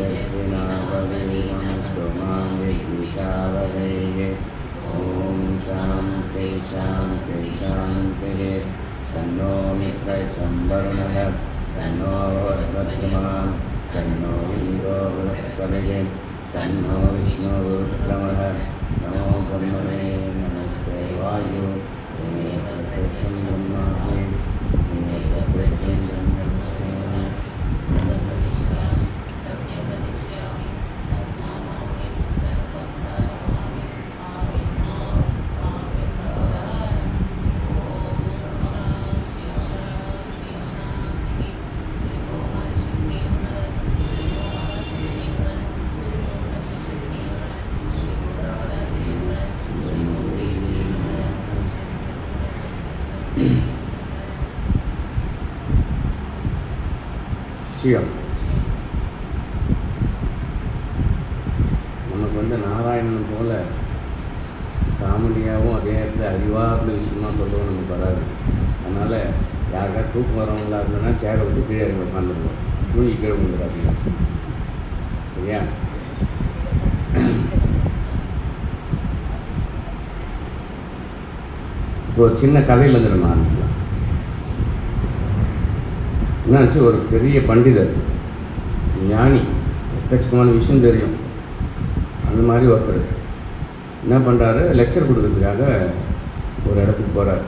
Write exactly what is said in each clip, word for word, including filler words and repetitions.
तेजस्विनावधीमस्तुमाविद्विषावधेः ॐ शान्ति शान्ति शान्तिः तन्नो मित्रः संवरुणः तन्नो वर्धमानः तन्नो इंद्रो बृहस्पतिः तन्नो विष्णुरुक्रमः नमो ब्रह्मणे नमस्ते वायु मे प्रत्यक्षं ब्रह्मासि मे प्रत्यक्षं ब्रह्मास्मि விஷயம் நமக்கு வந்து நாராயணன் போல காமெடியாகவும் அதே நேரத்தில் அறிவார்ந்த விஷயமா சொல்லவும் நமக்கு வராது. அதனால் யாருக்கா தூக்கம் வரவங்களா இருந்ததுன்னா சேரை விட்டு கீழே உட்காந்துருவோம், தூங்கி கீழே விழுந்துடாதீங்க, சரியா? இப்போ ஒரு சின்ன கதையிலேருந்து நம்ம ஆரம்பிக்கலாம். என்னாச்சு, ஒரு பெரிய பண்டிதர் ஞானி, எக்கச்சக்கமான விஷயம் தெரியும், அந்த மாதிரி ஒருத்தர் என்ன பண்ணுறாரு, லெக்சர் கொடுக்கறதுக்காக ஒரு இடத்துக்கு போகிறார்.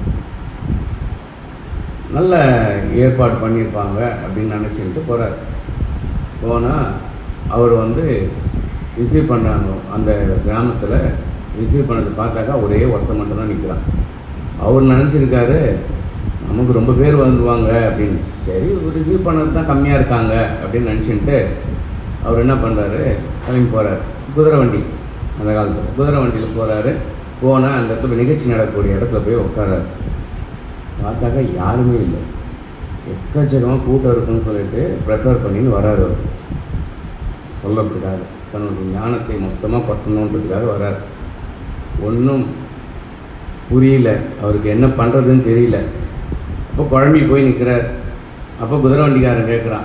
நல்ல ஏற்பாடு பண்ணியிருப்பாங்க அப்படின்னு நினச்சிக்கிட்டு போகிறார். போனால் அவர் வந்து ரிசீவ் பண்ணாங்க. அந்த கிராமத்தில் ரிசீவ் பண்ணது பார்த்தாக்கா ஒரே ஒருத்தர் மட்டும்தான் நிற்கிறான். அவர் நினச்சிருக்காரு நமக்கு ரொம்ப பேர் வந்துடுவாங்க அப்படின்னு. சரி, ரிசீவ் பண்ணது தான் கம்மியாக இருக்காங்க அப்படின்னு நினச்சின்ட்டு அவர் என்ன பண்ணுறாரு, கிளம்பி போகிறார். குதிரை வண்டி, அந்த காலத்தில் குதிரை வண்டியில் போகிறாரு. போனால் அந்த இடத்துல நிகழ்ச்சி நடக்கக்கூடிய இடத்துல போய் உட்காராரு. பார்த்தாக்கா யாருமே இல்லை, எக்கச்சக்கமாக கூட்டம் இருக்குன்னு சொல்லிட்டு ப்ரிப்பேர் பண்ணின்னு வராரு. அவர் சொல்லறதுக்காக, தன்னுடைய ஞானத்தை மொத்தமாக பட்டணுன்றதுக்காக வரார். ஒன்றும் புரியல, அவருக்கு என்ன பண்ணுறதுன்னு தெரியல. அப்போ குழம்பி போய் நிற்கிறார். அப்போ குதிரை வண்டிக்காரன் கேட்குறான்,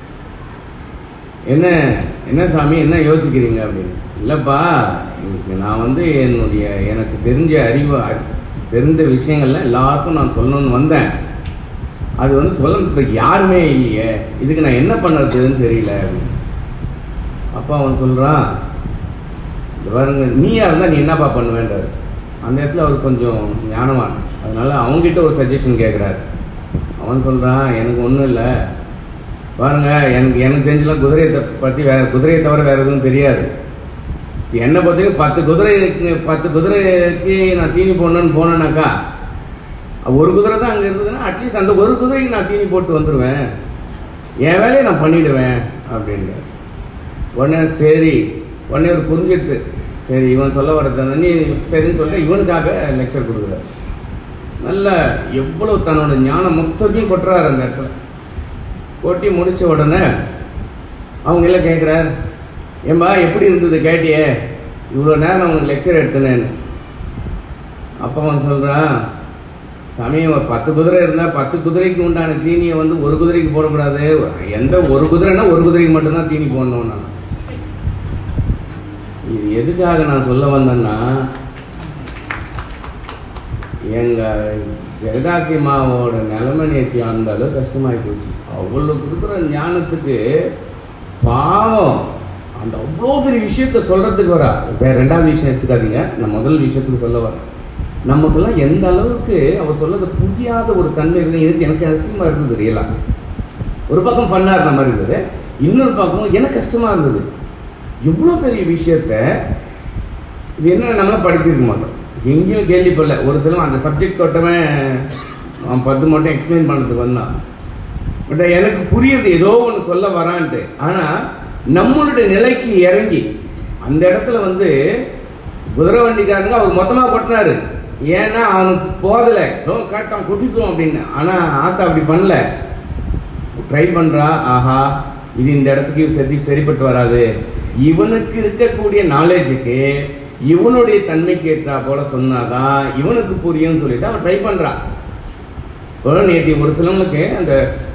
என்ன என்ன சாமி, என்ன யோசிக்கிறீங்க அப்படின்னு. இல்லைப்பா, நான் வந்து என்னுடைய எனக்கு தெரிஞ்ச அறிவு தெரிந்த விஷயங்கள்லாம் எல்லாருக்கும் நான் சொல்லணும்னு வந்தேன். அது வந்து சொல்ல இப்போ யாருமே இல்லையே, இதுக்கு நான் என்ன பண்ணுறதுன்னு தெரியல அப்படின்னு. அப்போ அவன் சொல்கிறான், பாருங்க, நீயா இருந்தால் நீ என்னப்பா பண்ணுவேன்றார். அந்த இடத்துல அவர் கொஞ்சம் ஞானவான், அதனால அவங்ககிட்ட ஒரு சஜஷன் கேட்குறாரு. அவன் சொல்கிறான், எனக்கு ஒன்றும் இல்லை, பாருங்க, எனக்கு எனக்கு தெரிஞ்சலாம் குதிரையை பற்றி வேறு குதிரையை தவிர வேறு எதுவும் தெரியாது. என்னை பற்றி பத்து குதிரைக்கு பத்து குதிரைக்கு நான் தீனி போடணுன்னு போனேன்னாக்கா, ஒரு குதிரை தான் அங்கே இருந்ததுன்னா அட்லீஸ்ட் அந்த ஒரு குதிரைக்கு நான் தீனி போட்டு வந்துடுவேன், என் வேலையை நான் பண்ணிவிடுவேன் அப்படின்ட்டு. உடனே சரி, உடனே ஒரு புரிஞ்சிட்டு, சரி இவன் சொல்ல வரது நீ சரின்னு சொல்லிட்டு இவனுக்காக லெக்சர் கொடுக்குறாரு. நல்ல எவ்வளோ தன்னோட ஞானம் மொத்தத்தையும் கொட்டுறாரு அந்த இடத்துல. கொட்டி முடித்த உடனே அவங்க எல்லாம் கேட்குறாரு, ஏம்பா எப்படி இருந்தது கேட்டியே, இவ்வளோ நேரம் அவனுக்கு லெக்சர் எடுத்தனேன்னு. அப்போ அவன் சொல்கிறான், சமயம் ஒரு பத்து குதிரை இருந்தால் பத்து குதிரைக்கு உண்டான தீனியை வந்து ஒரு குதிரைக்கு போடக்கூடாது, எந்த ஒரு குதிரைன்னா ஒரு குதிரைக்கு மட்டும்தான் தீனி போடணும். நான் இது எதுக்காக நான் சொல்ல வந்தேன்னா, எங்கள் ஜெகதாத்தி மாவோட நிலைமை நேற்று அந்த அளவு கஷ்டமாகி போச்சு. அவ்வளோ கொடுக்குற ஞானத்துக்கு பாவம் அந்த அவ்வளோ பெரிய விஷயத்த சொல்கிறதுக்கு வரா. வேற ரெண்டாவது விஷயம் எடுத்துக்காதீங்க, நான் முதல் விஷயத்துக்கு சொல்ல வரேன். நமக்கெல்லாம் எந்த அளவுக்கு அவர் சொல்லதை புரியாத ஒரு தன்மை இருந்தது. எனக்கு எனக்கு கஷ்டமாக இருந்தது ரியலாக. ஒரு பக்கம் ஃபன்னாக இருந்த மாதிரி இருந்தது, இன்னொரு பக்கம் எனக்கு கஷ்டமாக இருந்தது. இவ்வளோ பெரிய விஷயத்த இது என்ன நம்மளாம் படிச்சிருக்க மாட்டோம், எங்கேயும் கேள்விப்படல. ஒரு சில அந்த சப்ஜெக்ட் தொட்டவன் அவன் பத்து மட்டும் எக்ஸ்பிளைன் பண்ணுறதுக்கு வந்தான். பட் எனக்கு புரியுது ஏதோ ஒன்று சொல்ல வரான்ட்டு. ஆனால் நம்மளுடைய நிலைக்கு இறங்கி அந்த இடத்துல வந்து குதிரை வண்டிக்காரங்க அவர் மொத்தமாக கொட்டினாரு. ஏன்னா அவனுக்கு போதலை, கேட்டான் குட்டிட்டோம் அப்படின்னு. ஆனால் ஆத்தா அப்படி பண்ணல, ட்ரை பண்ணுறா. ஆஹா, இது இந்த இடத்துக்கு சரி சரிப்பட்டு வராது, இவனுக்கு இருக்கக்கூடிய நாலேஜுக்கு இவனுடைய தன்மைக்கு ஏற்றா போல சொன்னாதான் இவனுக்கு புரியும்னு சொல்லிட்டு அவன் ட்ரை பண்ணுறான். நேற்று ஒரு சிலவங்களுக்கு அந்த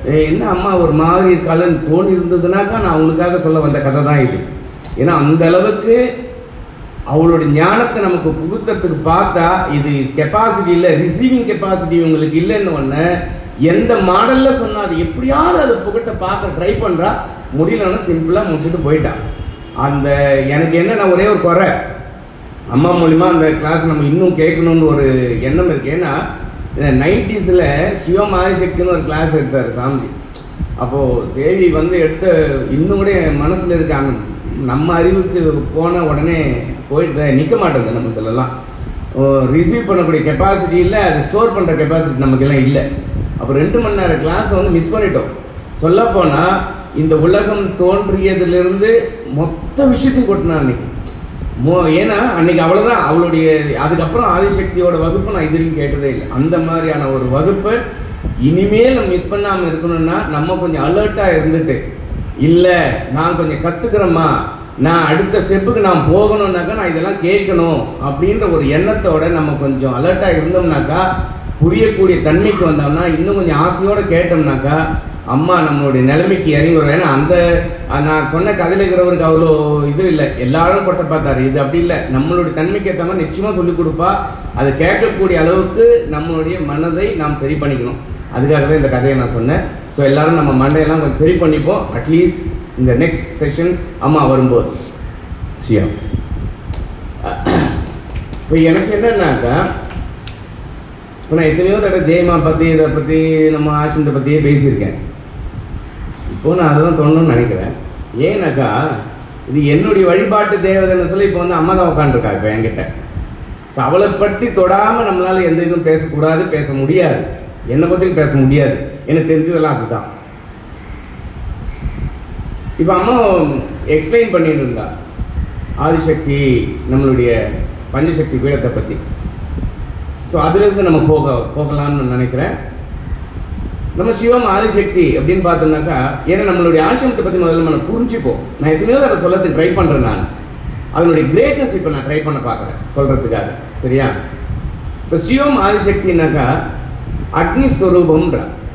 என்ன அம்மா ஒரு மாதிரி இருக்காளன்னு தோணி இருந்ததுனாக்கா நான் அவங்களுக்காக சொல்ல வந்த கதை தான் இது. ஏன்னா அந்த அளவுக்கு அவளோட ஞானத்தை நமக்கு புகுத்தத்துக்கு பார்த்தா இது கெப்பாசிட்டி இல்லை, ரிசீவிங் கெப்பாசிட்டி உங்களுக்கு இல்லைன்னு ஒன்று எந்த மாடலில் சொன்னால் அது எப்படியாவது அதை புகட்ட பார்க்க ட்ரை பண்ணுறா, முடியலன்னா சிம்பிளாக முடிச்சுட்டு போயிட்டான். அந்த எனக்கு என்ன ஒரே ஒரு குறை, அம்மா மூலிமா அந்த கிளாஸ் நம்ம இன்னும் கேட்கணும்னு ஒரு எண்ணம் இருக்கு. ஏன்னா நைன்டிஸில் சிவம் ஆதிசக்தின்னு ஒரு கிளாஸ் எடுத்தார் சாமி. அப்போது தேவி வந்து எடுத்த இன்னும் கூட என் மனசில் இருக்காங்க. நம்ம அறிவுக்கு போன உடனே போயிட்டு நிற்க மாட்டேங்குது. நம்ம இதெல்லாம் ரிசீவ் பண்ணக்கூடிய கெப்பாசிட்டி இல்லை, அதை ஸ்டோர் பண்ணுற கெப்பாசிட்டி நமக்கெல்லாம் இல்லை. அப்போ ரெண்டு மணி நேரம் கிளாஸை வந்து மிஸ் பண்ணிட்டோம். சொல்லப்போனால் இந்த உலகம் தோன்றியதுலேருந்து மொத்த விஷயத்தையும் கொட்டினா அன்னைக்கு மோ ஏன்னா அன்னைக்கு அவ்வளோதான் அவளுடைய. அதுக்கப்புறம் ஆதிசக்தியோட வகுப்பு நான் இது வரைக்கும் கேட்டதே இல்லை. அந்த மாதிரியான ஒரு வகுப்பை இனிமேல் நம்ம மிஸ் பண்ணாமல் இருக்கணும்னா நம்ம கொஞ்சம் அலர்ட்டாக இருந்துட்டு, இல்லை நான் கொஞ்சம் கற்றுக்கிறேம்மா, நான் அடுத்த ஸ்டெப்புக்கு நான் போகணும்னாக்கா நான் இதெல்லாம் கேட்கணும் அப்படின்ற ஒரு எண்ணத்தோட நம்ம கொஞ்சம் அலர்ட்டாக இருந்தோம்னாக்கா, புரியக்கூடிய தன்மைக்கு வந்தோம்னா, இன்னும் கொஞ்சம் ஆசையோடு கேட்டோம்னாக்கா அம்மா நம்மளுடைய நிலைமைக்கு இறங்கி வரும். ஏன்னா அந்த நான் சொன்ன கதையில் இருக்கிறவருக்கு அவ்வளோ இது இல்லை, எல்லாரும் கொட்ட பார்த்தாரு. இது அப்படி இல்லை, நம்மளுடைய தன்மைக்கு ஏற்ற மாதிரி நிச்சயமாக சொல்லிக் கொடுப்பா. அதை கேட்கக்கூடிய அளவுக்கு நம்மளுடைய மனதை நாம் சரி பண்ணிக்கணும். அதுக்காக தான் இந்த கதையை நான் சொன்னேன். ஸோ எல்லாரும் நம்ம மண்டையெல்லாம் கொஞ்சம் சரி பண்ணிப்போம், அட்லீஸ்ட் இந்த நெக்ஸ்ட் செஷன் அம்மா வரும்போது. சியா இப்போ எனக்கு என்னன்னாக்கா, இப்போ நான் எத்தனையோ தடவை தேய்மா பற்றி இதை பற்றி நம்ம ஆசிரமத்தை பற்றியே பேசியிருக்கேன். இப்போது நான் அதை தான் சொல்லணும்னு நினைக்கிறேன். ஏன்னாக்கா இது என்னுடைய வழிபாட்டு தேவதைன்னு சொல்லி இப்போ வந்து அம்மா தான் உட்காந்துருக்கா இப்போ என்கிட்ட. ஸோ அவளை பற்றி தொடாமல் நம்மளால் எந்த இதுவும் பேசக்கூடாது, பேச முடியாது, என்னை பற்றியும் பேச முடியாது. எனக்கு தெரிஞ்சதெல்லாம் அதுதான். இப்போ அம்மா எக்ஸ்பிளைன் பண்ணிட்டு இருந்தா ஆதிசக்தி நம்மளுடைய பஞ்சசக்தி பீடத்தை பற்றி. ஸோ அதுலேருந்து நம்ம போக போகலாம்னு நினைக்கிறேன். நம்ம சிவம் ஆதிசக்தி அப்படின்னு பார்த்தோம்னாக்கா, ஏன்னா நம்மளுடைய ஆசிரமத்தை பற்றி முதல்ல நம்ம புரிஞ்சுப்போம். நான் எத்தனையோ அதை சொல்லத்துக்கு ட்ரை பண்ணுறேன். நான் அதனுடைய கிரேட்னஸ் இப்போ நான் ட்ரை பண்ண பார்க்குறேன் சொல்கிறதுக்காக. சரியா? இப்போ சிவம் ஆதிசக்தினாக்கா அக்னி ஸ்வரூபம்ன்ற.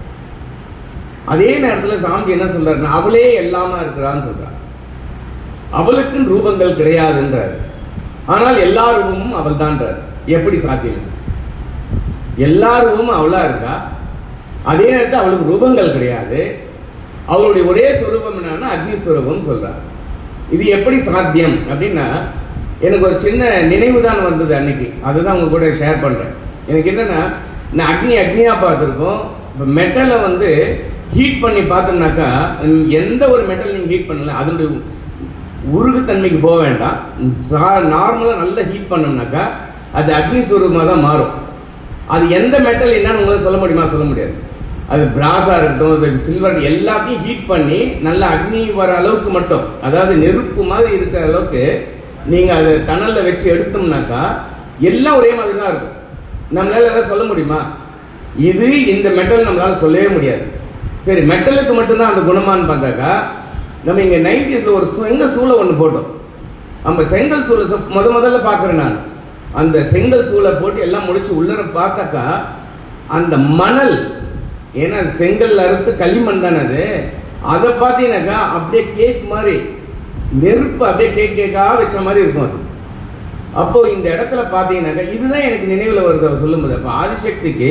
அதே நேரத்தில் சாமி என்ன சொல்றாருன்னா, அவளே எல்லாமா இருக்கிறான்னு சொல்றார். அவளுக்குன்னு ரூபங்கள் கிடையாதுன்றார். ஆனால் எல்லா ரூபமும் அவள் தான்றார். எப்படி சாத்தியம்? எல்லா ரூபமும் அவளா இருக்கா, அதே நேரத்தில் அவளுக்கு ரூபங்கள் கிடையாது. அவளுடைய ஒரே ஸ்வரூபம் என்னன்னா அக்னி ஸ்வரூபம் சொல்றார். இது எப்படி சாத்தியம் அப்படின்னா, எனக்கு ஒரு சின்ன நினைவு தான் வந்தது அன்னைக்கு. அதுதான் உங்க கூட ஷேர் பண்றேன். எனக்கு என்னன்னா, நான் அக்னி அக்னியா பார்த்துருக்கோம். இப்போ மெட்டலை வந்து ஹீட் பண்ணி பார்த்தோம்னாக்கா, எந்த ஒரு மெட்டல் நீங்கள் ஹீட் பண்ணல அதனுடைய உருகுத்தன்மைக்கு போக வேண்டாம். நார்மலாக நல்லா ஹீட் பண்ணோம்னாக்கா அது அக்னி ஸ்வரூபமாக தான் மாறும். அது எந்த மெட்டல் என்னன்னு உங்களால் சொல்ல முடியுமா? சொல்ல முடியாது. அது பிராஸாக இருக்கட்டும், அது சில்வர், எல்லாத்தையும் ஹீட் பண்ணி நல்ல அக்னி வர அளவுக்கு மட்டும், அதாவது நெருப்பு மாதிரி இருக்கிற அளவுக்கு நீங்கள் அதை தணலில் வச்சு எடுத்தோம்னாக்கா எல்லாம் ஒரே மாதிரி தான் இருக்கும். நம்மளால எதாவது சொல்ல முடியுமா? இது இந்த மெட்டல் நம்மளால சொல்லவே முடியாது. சரி, மெட்டலுக்கு மட்டும்தான் அந்த குணமானு பார்த்தாக்கா, நம்ம இங்கே நைன்டிஸில் ஒரு செங்கல் சூளை ஒன்று போட்டோம். நம்ம செங்கல் சூளை முத முதல்ல பார்க்குறேன் நான். அந்த செங்கல் சூளை போட்டு எல்லாம் முடிச்சு உள்ளர பார்த்தாக்கா அந்த மணல், ஏன்னா செங்கல் அறுத்து களிமண் தானே அது, அதை பார்த்தீங்கன்னாக்கா அப்படியே கேக் மாதிரி நெருப்பு அப்படியே கேக் கேக்காக வச்ச மாதிரி இருக்கும் அது. அப்போ இந்த இடத்துல பார்த்தீங்கன்னாக்கா இதுதான் எனக்கு நினைவில் வருது அவர் சொல்லும்போது. அப்போ ஆதிசக்திக்கு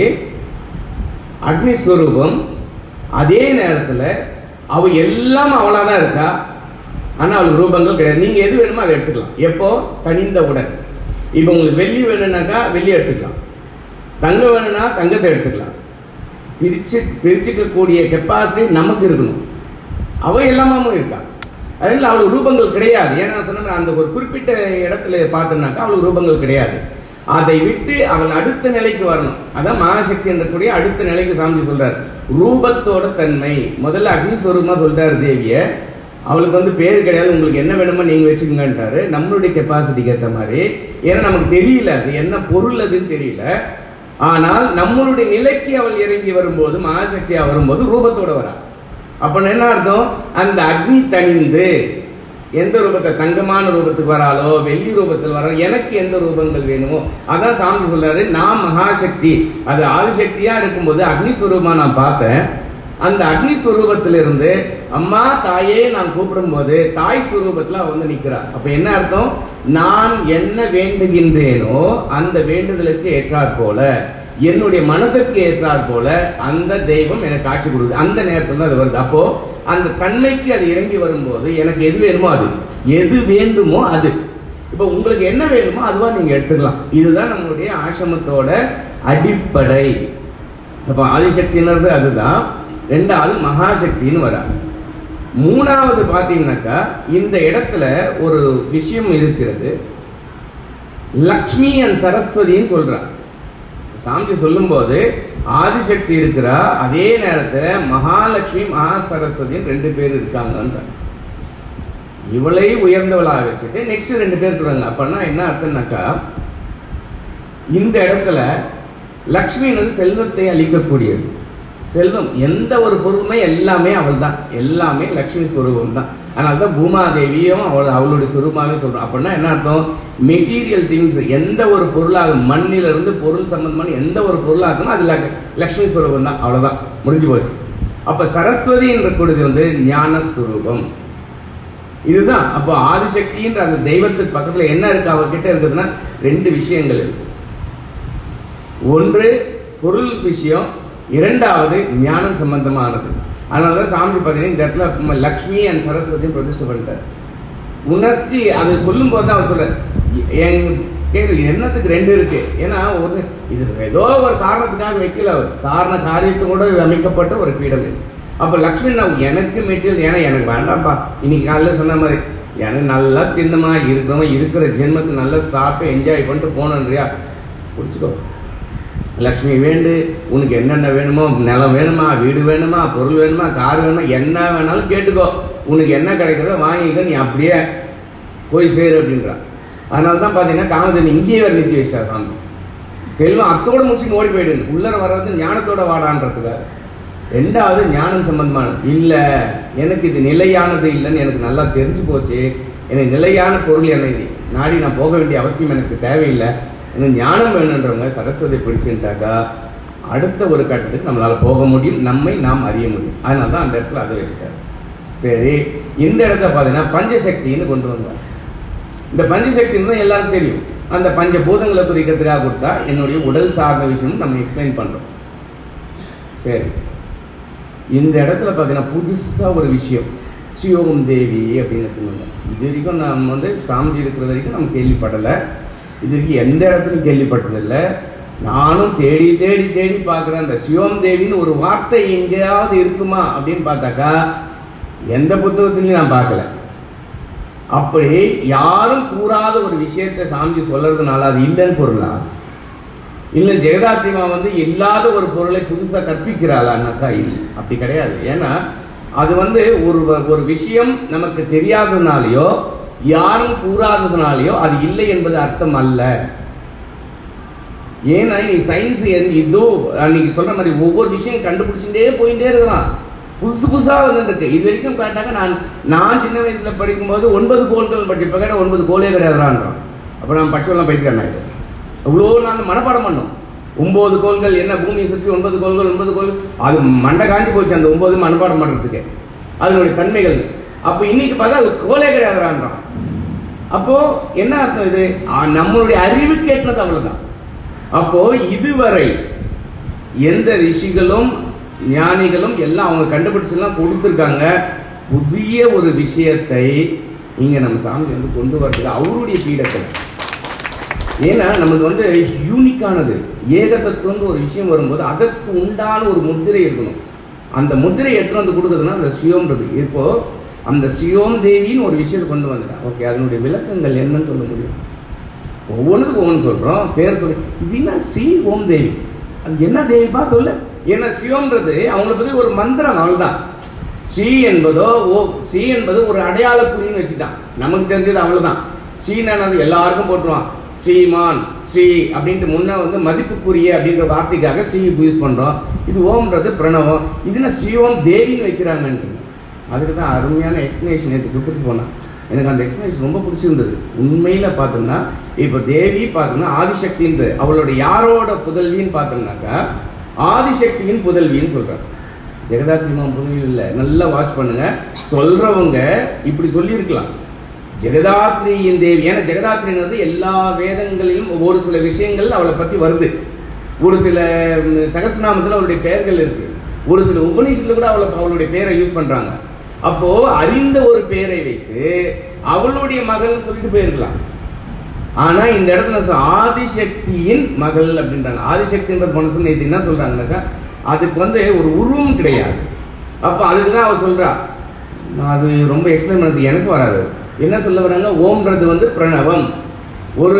அக்னி ஸ்வரூபம், அதே நேரத்தில் அவ எல்லாம் அவளாக தான் இருக்கா, ஆனால் அவளுக்கு ரூபங்கள் கிடையாது. நீங்கள் எது வேணுமோ அதை எடுத்துக்கலாம். எப்போ? தனிந்த உடன். இப்போ உங்களுக்கு வெள்ளி வேணும்னாக்கா வெள்ளி எடுத்துக்கலாம், தங்கம் வேணும்னா தங்கத்தை எடுத்துக்கலாம். பிரிச்சு பிரிச்சுக்கக்கூடிய கெப்பாசிட்டி நமக்கு இருக்கணும். அவ எல்லாமும் இருக்கா, அதனால அவளுக்கு ரூபங்கள் கிடையாது. ஏன்னா சொன்ன அந்த ஒரு குறிப்பிட்ட இடத்துல பார்த்தோம்னாக்கா அவளுக்கு ரூபங்கள் கிடையாது. அதை விட்டு அவள் அடுத்த நிலைக்கு வரணும். அதான் மகாசக்தி என்றக்கூடிய அடுத்த நிலைக்கு சாமி சொல்றாரு. ரூபத்தோட தன்மை முதல்ல அக்னிஸ்வரூபமா சொல்றாரு தேவிய. அவளுக்கு வந்து பேர் கிடையாது, உங்களுக்கு என்ன வேணுமோ நீங்க வச்சுக்கோங்கன்றாரு. நம்மளுடைய கெப்பாசிட்டிக்கு ஏற்ற மாதிரி. ஏன்னா நமக்கு தெரியல அது என்ன பொருள் அதுன்னு தெரியல. ஆனால் நம்மளுடைய நிலைக்கு அவள் இறங்கி வரும்போது, மகாசக்தியா வரும்போது ரூபத்தோட வரா. அப்ப என்ன அர்த்தம்? அந்த அக்னி தணிந்து எந்த ரூபத்தை, தங்கமான ரூபத்துக்கு வராலோ வெள்ளி ரூபத்தில் வர, எனக்கு எந்த ரூபங்கள் வேணுமோ அதான் சாமி சொல்றாரு. நான் மகாசக்தி, அது ஆதிசக்தியா இருக்கும்போது அக்னி ஸ்வரூபமா நான் பார்த்தேன். அந்த அக்னி ஸ்வரூபத்திலிருந்து அம்மா தாயே நான் கூப்பிடும் போது தாய் ஸ்வரூபத்துல அவ வந்து நிக்கிறா. அப்ப என்ன அர்த்தம்? நான் என்ன வேண்டுகின்றேனோ அந்த வேண்டுதலுக்கு ஏற்றாற் போல, என்னுடைய மனதிற்கு ஏற்றாற் போல அந்த தெய்வம் எனக்கு காட்சி கொடுக்குது. அந்த நேரத்தில் தான் அது வருது. அப்போ அந்த தன்மைக்கு அது இறங்கி வரும்போது எனக்கு எது வேணுமோ அது, எது வேண்டுமோ அது. இப்போ உங்களுக்கு என்ன வேணுமோ அதுவா நீங்க எடுத்துக்கலாம். இதுதான் நம்மளுடைய ஆசிரமத்தோட அடிப்படை. அப்ப ஆதிசக்தின்றது அதுதான். ரெண்டாவது மகாசக்தின்னு வர. மூணாவது பாத்தீங்கன்னாக்கா இந்த இடத்துல ஒரு விஷயம் இருக்கிறது. லக்ஷ்மி அண்ட் சரஸ்வதின்னு சொல்றான் சாமி சொல்லும் போது. ஆதிசக்தி இருக்கிறா, அதே நேரத்தில் மகாலட்சுமி மகா சரஸ்வதின்னு ரெண்டு பேர் இருக்காங்க. இவளை உயர்ந்தவளாக வச்சுட்டு நெக்ஸ்ட் ரெண்டு பேர் இருக்கிறாங்க. அப்படின்னா என்ன அர்த்தம்னாக்கா இந்த இடத்துல லக்ஷ்மின்றது செல்வத்தை அளிக்கக்கூடியது. செல்வம் எந்த ஒரு பொருளுமே எல்லாமே அவள் தான், எல்லாமே லக்ஷ்மி ஸ்வரூபம் தான். அதனால தான் பூமாதேவியும் அவள் அவளுடைய சுரூபமாகவே சொல்றோம். அப்படின்னா என்ன அர்த்தம்? மெட்டீரியல் திங்ஸ் எந்த ஒரு பொருளாக, மண்ணிலிருந்து பொருள் சம்பந்தமான எந்த ஒரு பொருளாக இருக்கணும் அது லக்ஷ்மி ஸ்வரூபம் தான். அவ்வளவுதான், முடிஞ்சு போச்சு. அப்ப சரஸ்வதி என்ற கூடியது வந்து ஞான ஸ்வரூபம். இதுதான். அப்போ ஆதிசக்தின்ற அந்த தெய்வத்துக்கு பக்கத்துல என்ன இருக்கு அவகிட்ட இருக்குதுன்னா ரெண்டு விஷயங்கள் இருக்கு. ஒன்று பொருள் விஷயம், இரண்டாவது ஞானம் சம்பந்தமானது. அதனாலதான் சாமி பார்த்தீங்கன்னா இந்த இடத்துல லக்ஷ்மி அண்ட் சரஸ்வதி பிரதிஷ்டை பண்ணிட்டார். உணர்த்தி அதை சொல்லும் போது தான் அவர் சொல்ற எங்க கேள்வி என்னத்துக்கு ரெண்டு இருக்கு. ஏன்னா ஒரு இது ஏதோ ஒரு காரணத்துக்காக வைக்கல, அவர் காரண காரியத்தோட அமைக்கப்பட்ட ஒரு பீடம் இது. அப்ப லக்ஷ்மி நான் எனக்கு மெட்டீரியல், ஏன்னா எனக்கு வேண்டாம்ப்பா, இன்னைக்கு காலையில் சொன்ன மாதிரி எனக்கு நல்லா தின்னமா இருக்கிறவங்க இருக்கிற ஜென்மத்தை நல்லா சாப்பிட்டு என்ஜாய் பண்ணிட்டு போனோன்றியா, பிடிச்சிக்கோ. லக்ஷ்மி வேண்டு, உனக்கு என்னென்ன வேணுமோ, நிலம் வேணுமா, வீடு வேணுமா, பொருள் வேணுமா, கார் வேணுமா, என்ன வேணாலும் கேட்டுக்கோ, உனக்கு என்ன கிடைக்கிறதோ வாங்கிக்க, நீ அப்படியே போய் சேரு அப்படின்றான். அதனால தான் பார்த்தீங்கன்னா காமதேவி இங்கேயே வர நிறுத்தி வச்சிட்டார் சாமி. செல்வம் அத்தோட முடிச்சுன்னு ஓடி போயிடுது, உள்ளர வர்றது ஞானத்தோட வாடான்றதுக்காக. ரெண்டாவது ஞானம் சம்பந்தமானது. இல்லை எனக்கு இது நிலையானது இல்லைன்னு எனக்கு நல்லா தெரிஞ்சு போச்சு, எனக்கு நிலையான பொருள் என்னை நாடி நான் போக வேண்டிய அவசியம் எனக்கு தேவையில்லை, எனக்கு ஞானம் வேணுன்றவங்க சரஸ்வதி பிடிச்சுட்டாக்கா அடுத்த ஒரு கட்டத்துக்கு நம்மளால் போக முடியும், நம்மை நாம் அறிய முடியும். அதனால தான் அந்த இடத்துல அதை வச்சுட்டார். சரி, இந்த இடத்த பார்த்தீங்கன்னா பஞ்சசக்தின்னு கொண்டு வந்தார். இந்த பஞ்சசக்தின்னு தான் எல்லாருக்கும் தெரியும். அந்த பஞ்ச பூதங்களை குறிக்கிறதுக்காக கொடுத்தா என்னுடைய உடல் சார்ந்த விஷயம் நம்ம எக்ஸ்பிளைன் பண்ணுறோம். சரி, இந்த இடத்துல பார்த்தீங்கன்னா புதுசாக ஒரு விஷயம் சியோம் தேவி அப்படின்னு எடுத்துக்கோங்க. இது வரைக்கும் நம்ம வந்து சாமி இருக்கிற வரைக்கும் நம்ம கேள்விப்படலை, இது வரைக்கும் எந்த இடத்துலையும் கேள்விப்பட்டதில்லை. நானும் தேடி தேடி தேடி பார்க்குறேன். அந்த சியோம் தேவின்னு ஒரு வார்த்தை எங்கேயாவது இருக்குமா அப்படின்னு பார்த்தாக்கா எந்த புத்தகத்திலையும் நான் பார்க்கல. அப்படி யாரும் கூறாத ஒரு விஷயத்தை சாமி சொல்றதுனால அது இல்லைன்னு பொருளா? இல்லை ஜெகதாத்ரிமா வந்து இல்லாத ஒரு பொருளை புதுசாக கற்பிக்கிறாளான்னாக்கா இல்லை, அப்படி கிடையாது. ஏன்னா அது வந்து ஒரு ஒரு விஷயம் நமக்கு தெரியாததுனாலையோ யாரும் கூறாததுனாலையோ அது இல்லை என்பது அர்த்தம் அல்ல. ஏன்னா நீ சயின்ஸ் இதோ நீங்க சொல்ற மாதிரி ஒவ்வொரு விஷயம் கண்டுபிடிச்சுட்டே போயிட்டே இருக்கிறான், புதுசு புதுசாக வந்துட்டு இருக்கு. இது வரைக்கும் கேட்டாக்க நான் நான் சின்ன வயசுல படிக்கும்போது ஒன்பது கோள்கள் படிச்சு, இப்போ கேட்டால் ஒன்பது கோளே கிடையாதுறான்றான். அப்போ நான் படிச்சவெல்லாம் படிக்கிறேன். இவ்வளோ நாங்கள் மனப்பாடம் பண்ணோம். ஒன்பது கோள்கள் என்ன, பூமியை சுற்றி ஒன்பது கோள்கள், ஒன்பது கோள்கள், அது மண்டை காஞ்சி போச்சு அந்த ஒன்பது மனப்பாடம் பண்ணுறதுக்கு, அதனுடைய தன்மைகள். அப்போ இன்னைக்கு பார்த்தா அது கோலே கிடையாதுறான்றான். அப்போ என்ன அர்த்தம்? இது நம்மளுடைய அறிவு கேட்கறது அவ்வளவுதான். அப்போ இதுவரை எந்த ரிஷிகளும் ஞானிகளும் எல்லாம் அவங்க கண்டுபிடிச்செல்லாம் கொடுத்துருக்காங்க. புதிய ஒரு விஷயத்தை இங்க நம்ம சாமி வந்து கொண்டு வரதுக்கு அவருடைய பீடத்தில். ஏன்னா நமக்கு வந்து யூனிக்கானது ஏகதத்துவம்னு ஒரு விஷயம் வரும்போது அதற்கு உண்டான ஒரு முத்திரை இருக்கணும். அந்த முத்திரை எடுத்துட்டு வந்து கொடுக்குறதுனா அந்த ஸ்ரீயோம்ன்றது. இப்போ அந்த ஸ்ரீயோம் தேவின்னு ஒரு விஷயத்தை கொண்டு வந்துட்டேன். ஓகே, அதனுடைய விளக்கங்கள் என்னன்னு சொல்ல முடியும்? ஒவ்வொன்றுக்கும் ஒவ்வொன்று சொல்கிறோம், பேர் சொல்லி இது என்ன ஸ்ரீ ஓம் தேவி, அது என்ன தேவிப்பா சொல்ல. ஏன்னா ஸ்ரீயோம்ன்றது அவங்களை பற்றி ஒரு மந்திரம், அவ்வளோதான். ஸ்ரீ என்பதோ ஓ ஸ்ரீ என்பது ஒரு அடையாள குறின்னு வச்சுட்டான். நமக்கு தெரிஞ்சது அவ்வளோதான். ஸ்ரீனானது எல்லாருக்கும் போட்டுருவான். ஸ்ரீமான் ஸ்ரீ அப்படின்ட்டு முன்ன வந்து மதிப்புக்குரிய அப்படின்ற வார்த்தைக்காக ஸ்ரீ யூஸ் பண்ணுறோம். இது ஓம்ன்றது பிரணவம். இதுனா ஸ்ரீஓம் தேவின்னு வைக்கிறாங்கன்ட்டு அதுக்கு தான் அருமையான எக்ஸ்பிளேஷன் எடுத்து கொடுத்துட்டு போனான். எனக்கு அந்த எக்ஸ்பிளேஷன் ரொம்ப பிடிச்சிருந்தது. உண்மையில் பார்த்தோம்னா இப்போ தேவி பார்த்தோம்னா ஆதிசக்தின்ற அவளோட யாரோட புதல்வின்னு பார்த்தோம்னாக்கா ஆதிசக்தியின் புதல்வின்னு சொல்கிறாங்க. ஜெகதாத்ரி புதையல் இல்லை. நல்லா வாட்ச் பண்ணுங்க. சொல்றவங்க இப்படி சொல்லியிருக்கலாம், ஜெகதாத்ரியின் தேவி. ஏன்னா ஜெகதாத்ரின்றது எல்லா வேதங்களிலும் ஒரு சில விஷயங்கள் அவளை பத்தி வருது. ஒரு சில சகஸ்ரநாமத்தில் அவளுடைய பெயர்கள் இருக்கு. ஒரு சில உபநிஷத்துல கூட அவளை அவளுடைய பெயரை யூஸ் பண்றாங்க. அப்போ அறிந்த ஒரு பெயரை வைத்து அவளுடைய மகள் சொல்லிட்டு போயிருக்கலாம். ஆனா இந்த இடத்துல ஆதிசக்தியின் மகள் அப்படின்றாங்க. ஆதிசக்தின்றது மனசுன்னு என்ன சொல்றாங்கன்னாக்கா அதுக்கு வந்து ஒரு உருவம் கிடையாது. அப்ப அதுக்குதான் அவ சொல்றா. அது ரொம்ப எக்ஸ்பிளைன் பண்ணது எனக்கு வராது. என்ன சொல்ல வராங்க, ஓம்ன்றது வந்து பிரணவம், ஒரு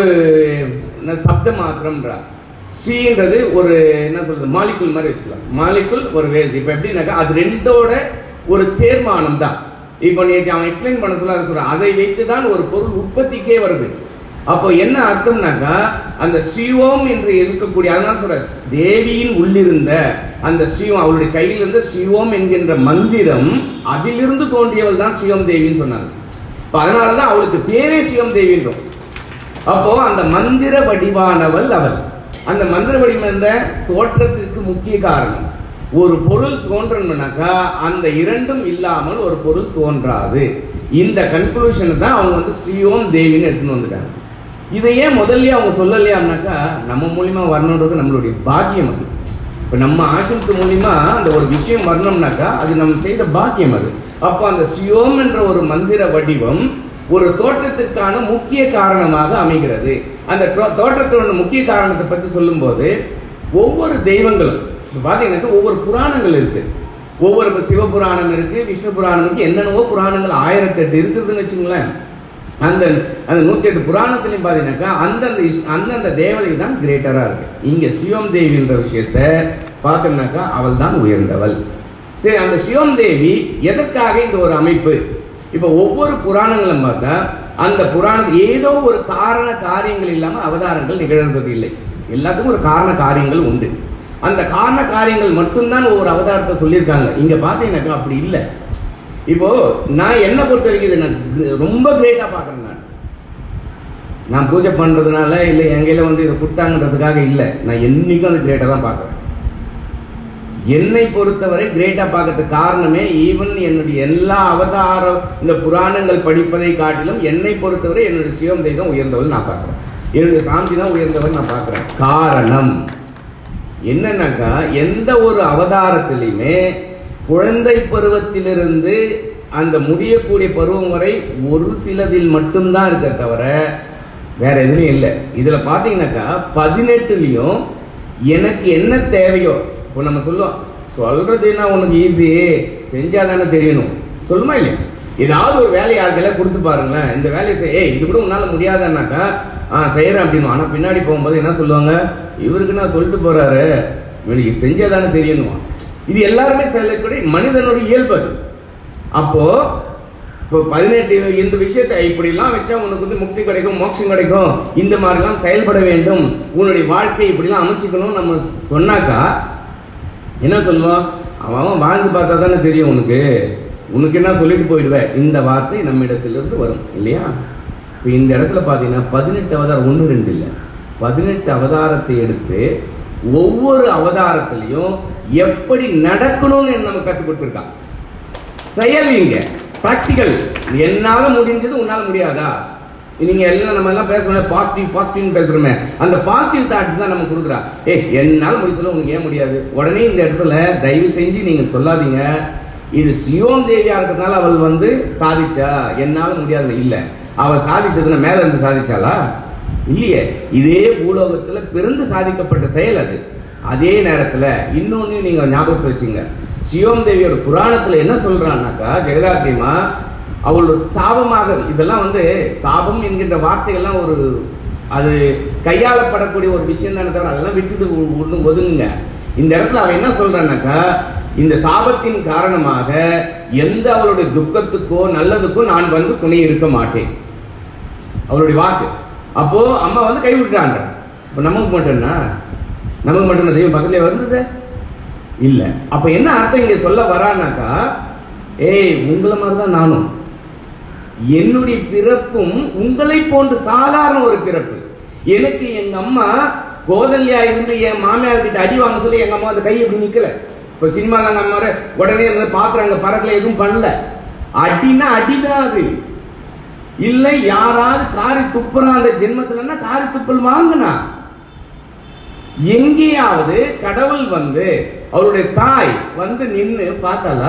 சப்த மாத்திரம்ன்றா. ஸ்ரீன்றது ஒரு என்ன சொல்றது மாலிகுல் மாதிரி வச்சுக்கலாம். மாலிகுல் ஒரு வேஸ். இப்ப எப்படின்னாக்கா அது ரெண்டோட ஒரு சேர்மானம் தான். இப்போ நேற்று அவன் எக்ஸ்பிளைன் பண்ண சொல்ல அதை சொல்றான். அதை வைத்துதான் ஒரு பொருள் உற்பத்திக்கே வருது. அப்போ என்ன அர்த்தம்னாக்கா அந்த ஸ்ரீஓம் என்று இருக்கக்கூடிய, அதனால சொல்ற தேவியின் உள்ளிருந்த அந்த ஸ்ரீஓம், அவளுடைய கையில் இருந்த ஸ்ரீஓம் என்கின்ற மந்திரம், அதிலிருந்து தோன்றியவள் தான் ஸ்ரீஓம் தேவின்னு சொன்னாங்க. அதனாலதான் அவளுக்கு பேரே ஸ்ரீஓம் தேவின்றோம். அப்போ அந்த மந்திர வடிவானவள் அவள். அந்த மந்திர வடிவம் என்ற தோற்றத்திற்கு முக்கிய காரணம். ஒரு பொருள் தோன்றணும்னாக்கா அந்த இரண்டும் இல்லாமல் ஒரு பொருள் தோன்றாது. இந்த கன்க்ளூஷன் தான் அவங்க வந்து ஸ்ரீஓம் தேவின்னு எடுத்துன்னு வந்துட்டாங்க. இதையே முதல்ல அவங்க சொல்லலையாம்னாக்கா நம்ம மூலியமா வரணுன்றது நம்மளுடைய பாக்கியம். அது இப்போ நம்ம ஆசிரமத்து மூலியமா அந்த ஒரு விஷயம் வரணும்னாக்கா அது நம்ம செய்த பாக்கியம். அது அப்போ அந்த ஸ்ரீஓம் என்ற ஒரு மந்திர வடிவம் ஒரு தோற்றத்திற்கான முக்கிய காரணமாக அமைகிறது. அந்த தோற்றத்தோட முக்கிய காரணத்தை பற்றி சொல்லும் போது ஒவ்வொரு தெய்வங்களும் பாத்தீங்கன்னா ஒவ்வொரு புராணங்கள் இருக்கு. ஒவ்வொரு சிவபுராணம் இருக்கு, விஷ்ணு புராணம் இருக்கு, என்னென்னவோ புராணங்கள் ஆயிரத்தி எட்டு இருக்குதுன்னு வச்சுங்களேன். அந்த அந்த நூத்தி எட்டு புராணத்திலையும் பாத்தீங்கன்னாக்கா அந்தந்த அந்தந்த தேவதை தான் கிரேட்டரா இருக்கு. இங்க ஸ்ரீஓம் தேவின்ற விஷயத்த பார்த்தோம்னாக்கா அவள் தான் உயர்ந்தவள். சரி, அந்த ஸ்ரீஓம் தேவி எதற்காக இந்த ஒரு அமைப்பு? இப்ப ஒவ்வொரு புராணங்களும் பார்த்தா அந்த புராணம் ஏதோ ஒரு காரண காரியங்கள் இல்லாம அவதாரங்கள் நிகழ்வது இல்லை. எல்லாத்துக்கும் ஒரு காரண காரியங்கள் உண்டு. அந்த காரண காரியங்கள் மட்டும்தான் ஒவ்வொரு அவதாரத்தை சொல்லியிருக்காங்க. இங்க பாத்தீங்கன்னாக்கா அப்படி இல்லை. இப்போ நான் என்ன பொறுத்த வரைக்கும் நான் ரொம்ப கிரேட்டா பாக்குறேன். நான் நான் பூஜை பண்றதுனால இல்லை எங்கையில வந்து இதை கொடுத்தாங்கன்றதுக்காக இல்லை. நான் என்னைக்கும் அந்த கிரேட்டா தான் பாக்குறேன். என்னை பொறுத்தவரை கிரேட்டா பார்க்கறதுக்கு காரணமே ஈவன் என்னுடைய எல்லா அவதாரம் இந்த புராணங்கள் படிப்பதை காட்டிலும் என்னை பொறுத்தவரை என்னுடைய ஸ்ரீஓம் தேவி தான் உயர்ந்தவள் நான் பார்க்கிறேன். என்னுடைய சாந்தி தான் உயர்ந்தவள் நான் பார்க்கிறேன். காரணம் என்னன்னாக்கா எந்த ஒரு அவதாரத்திலையுமே குழந்தை பருவத்திலிருந்து அந்த முடியக்கூடிய பருவம் வரை ஒரு சிலதில் மட்டும்தான் இருக்க தவிர வேற எதுவும் இல்லை. இதுல பாத்தீங்கன்னாக்கா பதினெட்டுலயும் எனக்கு என்ன தேவையோ, இப்போ நம்ம சொல்லுவோம் சொல்றதுன்னா உனக்கு ஈஸி, செஞ்சாதானே தெரியணும் சொல்லுமா இல்லையா? ஏதாவது ஒரு வேலையை யாருக்கெல்லாம் கொடுத்து பாருங்களேன், இந்த வேலையை செய்ய இது கூட உன்னால முடியாதான்னாக்கா ஆ செய்யறேன் அப்படின்னு. ஆனா பின்னாடி போகும்போது என்ன சொல்லுவாங்க, இவருக்கு நான் சொல்லிட்டு போறாரு செஞ்சாதானே தெரியணும். இது எல்லாருமே சொல்லக்கூடிய மனிதனுடைய இயல்பு. அப்போ இப்போ பதினெட்டு இந்த விஷயத்தை இப்படிலாம் வச்சா உனக்கு வந்து முக்தி கிடைக்கும், மோட்சம் கிடைக்கும், இந்த மாதிரிலாம் செயல்பட வேண்டும், உன்னுடைய வாழ்க்கையை இப்படிலாம் அமைச்சிக்கணும் நம்ம சொன்னாக்கா என்ன சொல்லுவோம், அவன் வாழ்ந்து பார்த்தா தானே தெரியும் உனக்கு, உனக்கு என்ன சொல்லிட்டு போயிடுவேன். இந்த வார்த்தை நம்ம இடத்திலிருந்து வரும் இல்லையா? இப்போ இந்த இடத்துல பார்த்தீங்கன்னா பதினெட்டு அவதாரம் ஒன்று ரெண்டு இல்லை, பதினெட்டு அவதாரத்தை எடுத்து ஒவ்வொரு அவதாரத்திலையும் எப்படி நடக்கணும்னு நம்ம கற்றுக் கொடுத்துருக்கான். செயல்வீங்க பிராக்டிக்கல். என்னால முடிஞ்சது உன்னால முடியாதா? நீங்க எல்லாம் நம்ம எல்லாம் பேசணும் பாசிட்டிவ் பாசிட்டிவ் பேசுறோமே, அந்த பாசிட்டிவ் தாட்ஸ் தான் நம்ம கொடுக்குறா. ஏ என்னால் முடிச்சல உங்களுக்கு ஏன் முடியாது? உடனே இந்த இடத்துல தயவு செஞ்சு நீங்க சொல்லாதீங்க இது ஸ்ரீஓம் தேவியா இருக்கிறதுனால அவள் வந்து சாதிச்சா, என்னால முடியாது இல்லை. அவள் சாதிச்சதுன்னா மேல இருந்து சாதிச்சாளா? இல்லையே. இதே பூலோகத்துல பிறந்து சாதிக்கப்பட்ட செயல் அது. அதே நேரத்துல இன்னொன்னு நீங்க ஞாபகத்தை வச்சுங்க, ஸ்ரீஓம் தேவியோட புராணத்துல என்ன சொல்றான்னாக்கா ஜெகதாத்ரிமா அவள் ஒரு சாபமாக, இதெல்லாம் வந்து சாபம் என்கின்ற வார்த்தைகள்லாம் ஒரு அது கையாளப்படக்கூடிய ஒரு விஷயம் தானே தவிர அதெல்லாம் விட்டுட்டு ஒன்று ஒதுங்குங்க. இந்த இடத்துல அவன் என்ன சொல்றான்னாக்கா இந்த சாபத்தின் காரணமாக எந்த அவளுடைய துக்கத்துக்கோ நல்லதுக்கோ நான் வந்து துணை இருக்க மாட்டேன், அவளுடைய வாக்கு. அப்போ அம்மா வந்து கைவிட்டாங்க. இப்போ நமக்கு மட்டும்னா நமக்கு மட்டும் தெய்வம் பக்கத்துல வந்தது இல்லை. அப்ப என்ன அர்த்தம் இங்க சொல்ல வரானாக்கா, ஏய் உங்களை மாதிரிதான் நானும், என்னுடைய பிறப்பும் உங்களை போன்று சாதாரண ஒரு பிறப்பு. எனக்கு எங்க அம்மா கோதல்யா இருந்து என் மாமியார் கிட்ட அடி வாங்க சொல்லி எங்க அம்மா அந்த கை எப்படி நிக்கல. இப்ப இப்ப சினிமால நம்ம உடனே பாக்குறாங்க பறக்கல, எதுவும் பண்ணல. அடினா அடிதான் அது. இல்ல யாராவது காரி துப்புறான் அந்த ஜென்மத்துல, காரி துப்பல் வாங்கினா. எங்கேயாவது கடவுள் வந்து அவருடைய தாய் வந்து நின்று பார்த்தாளா,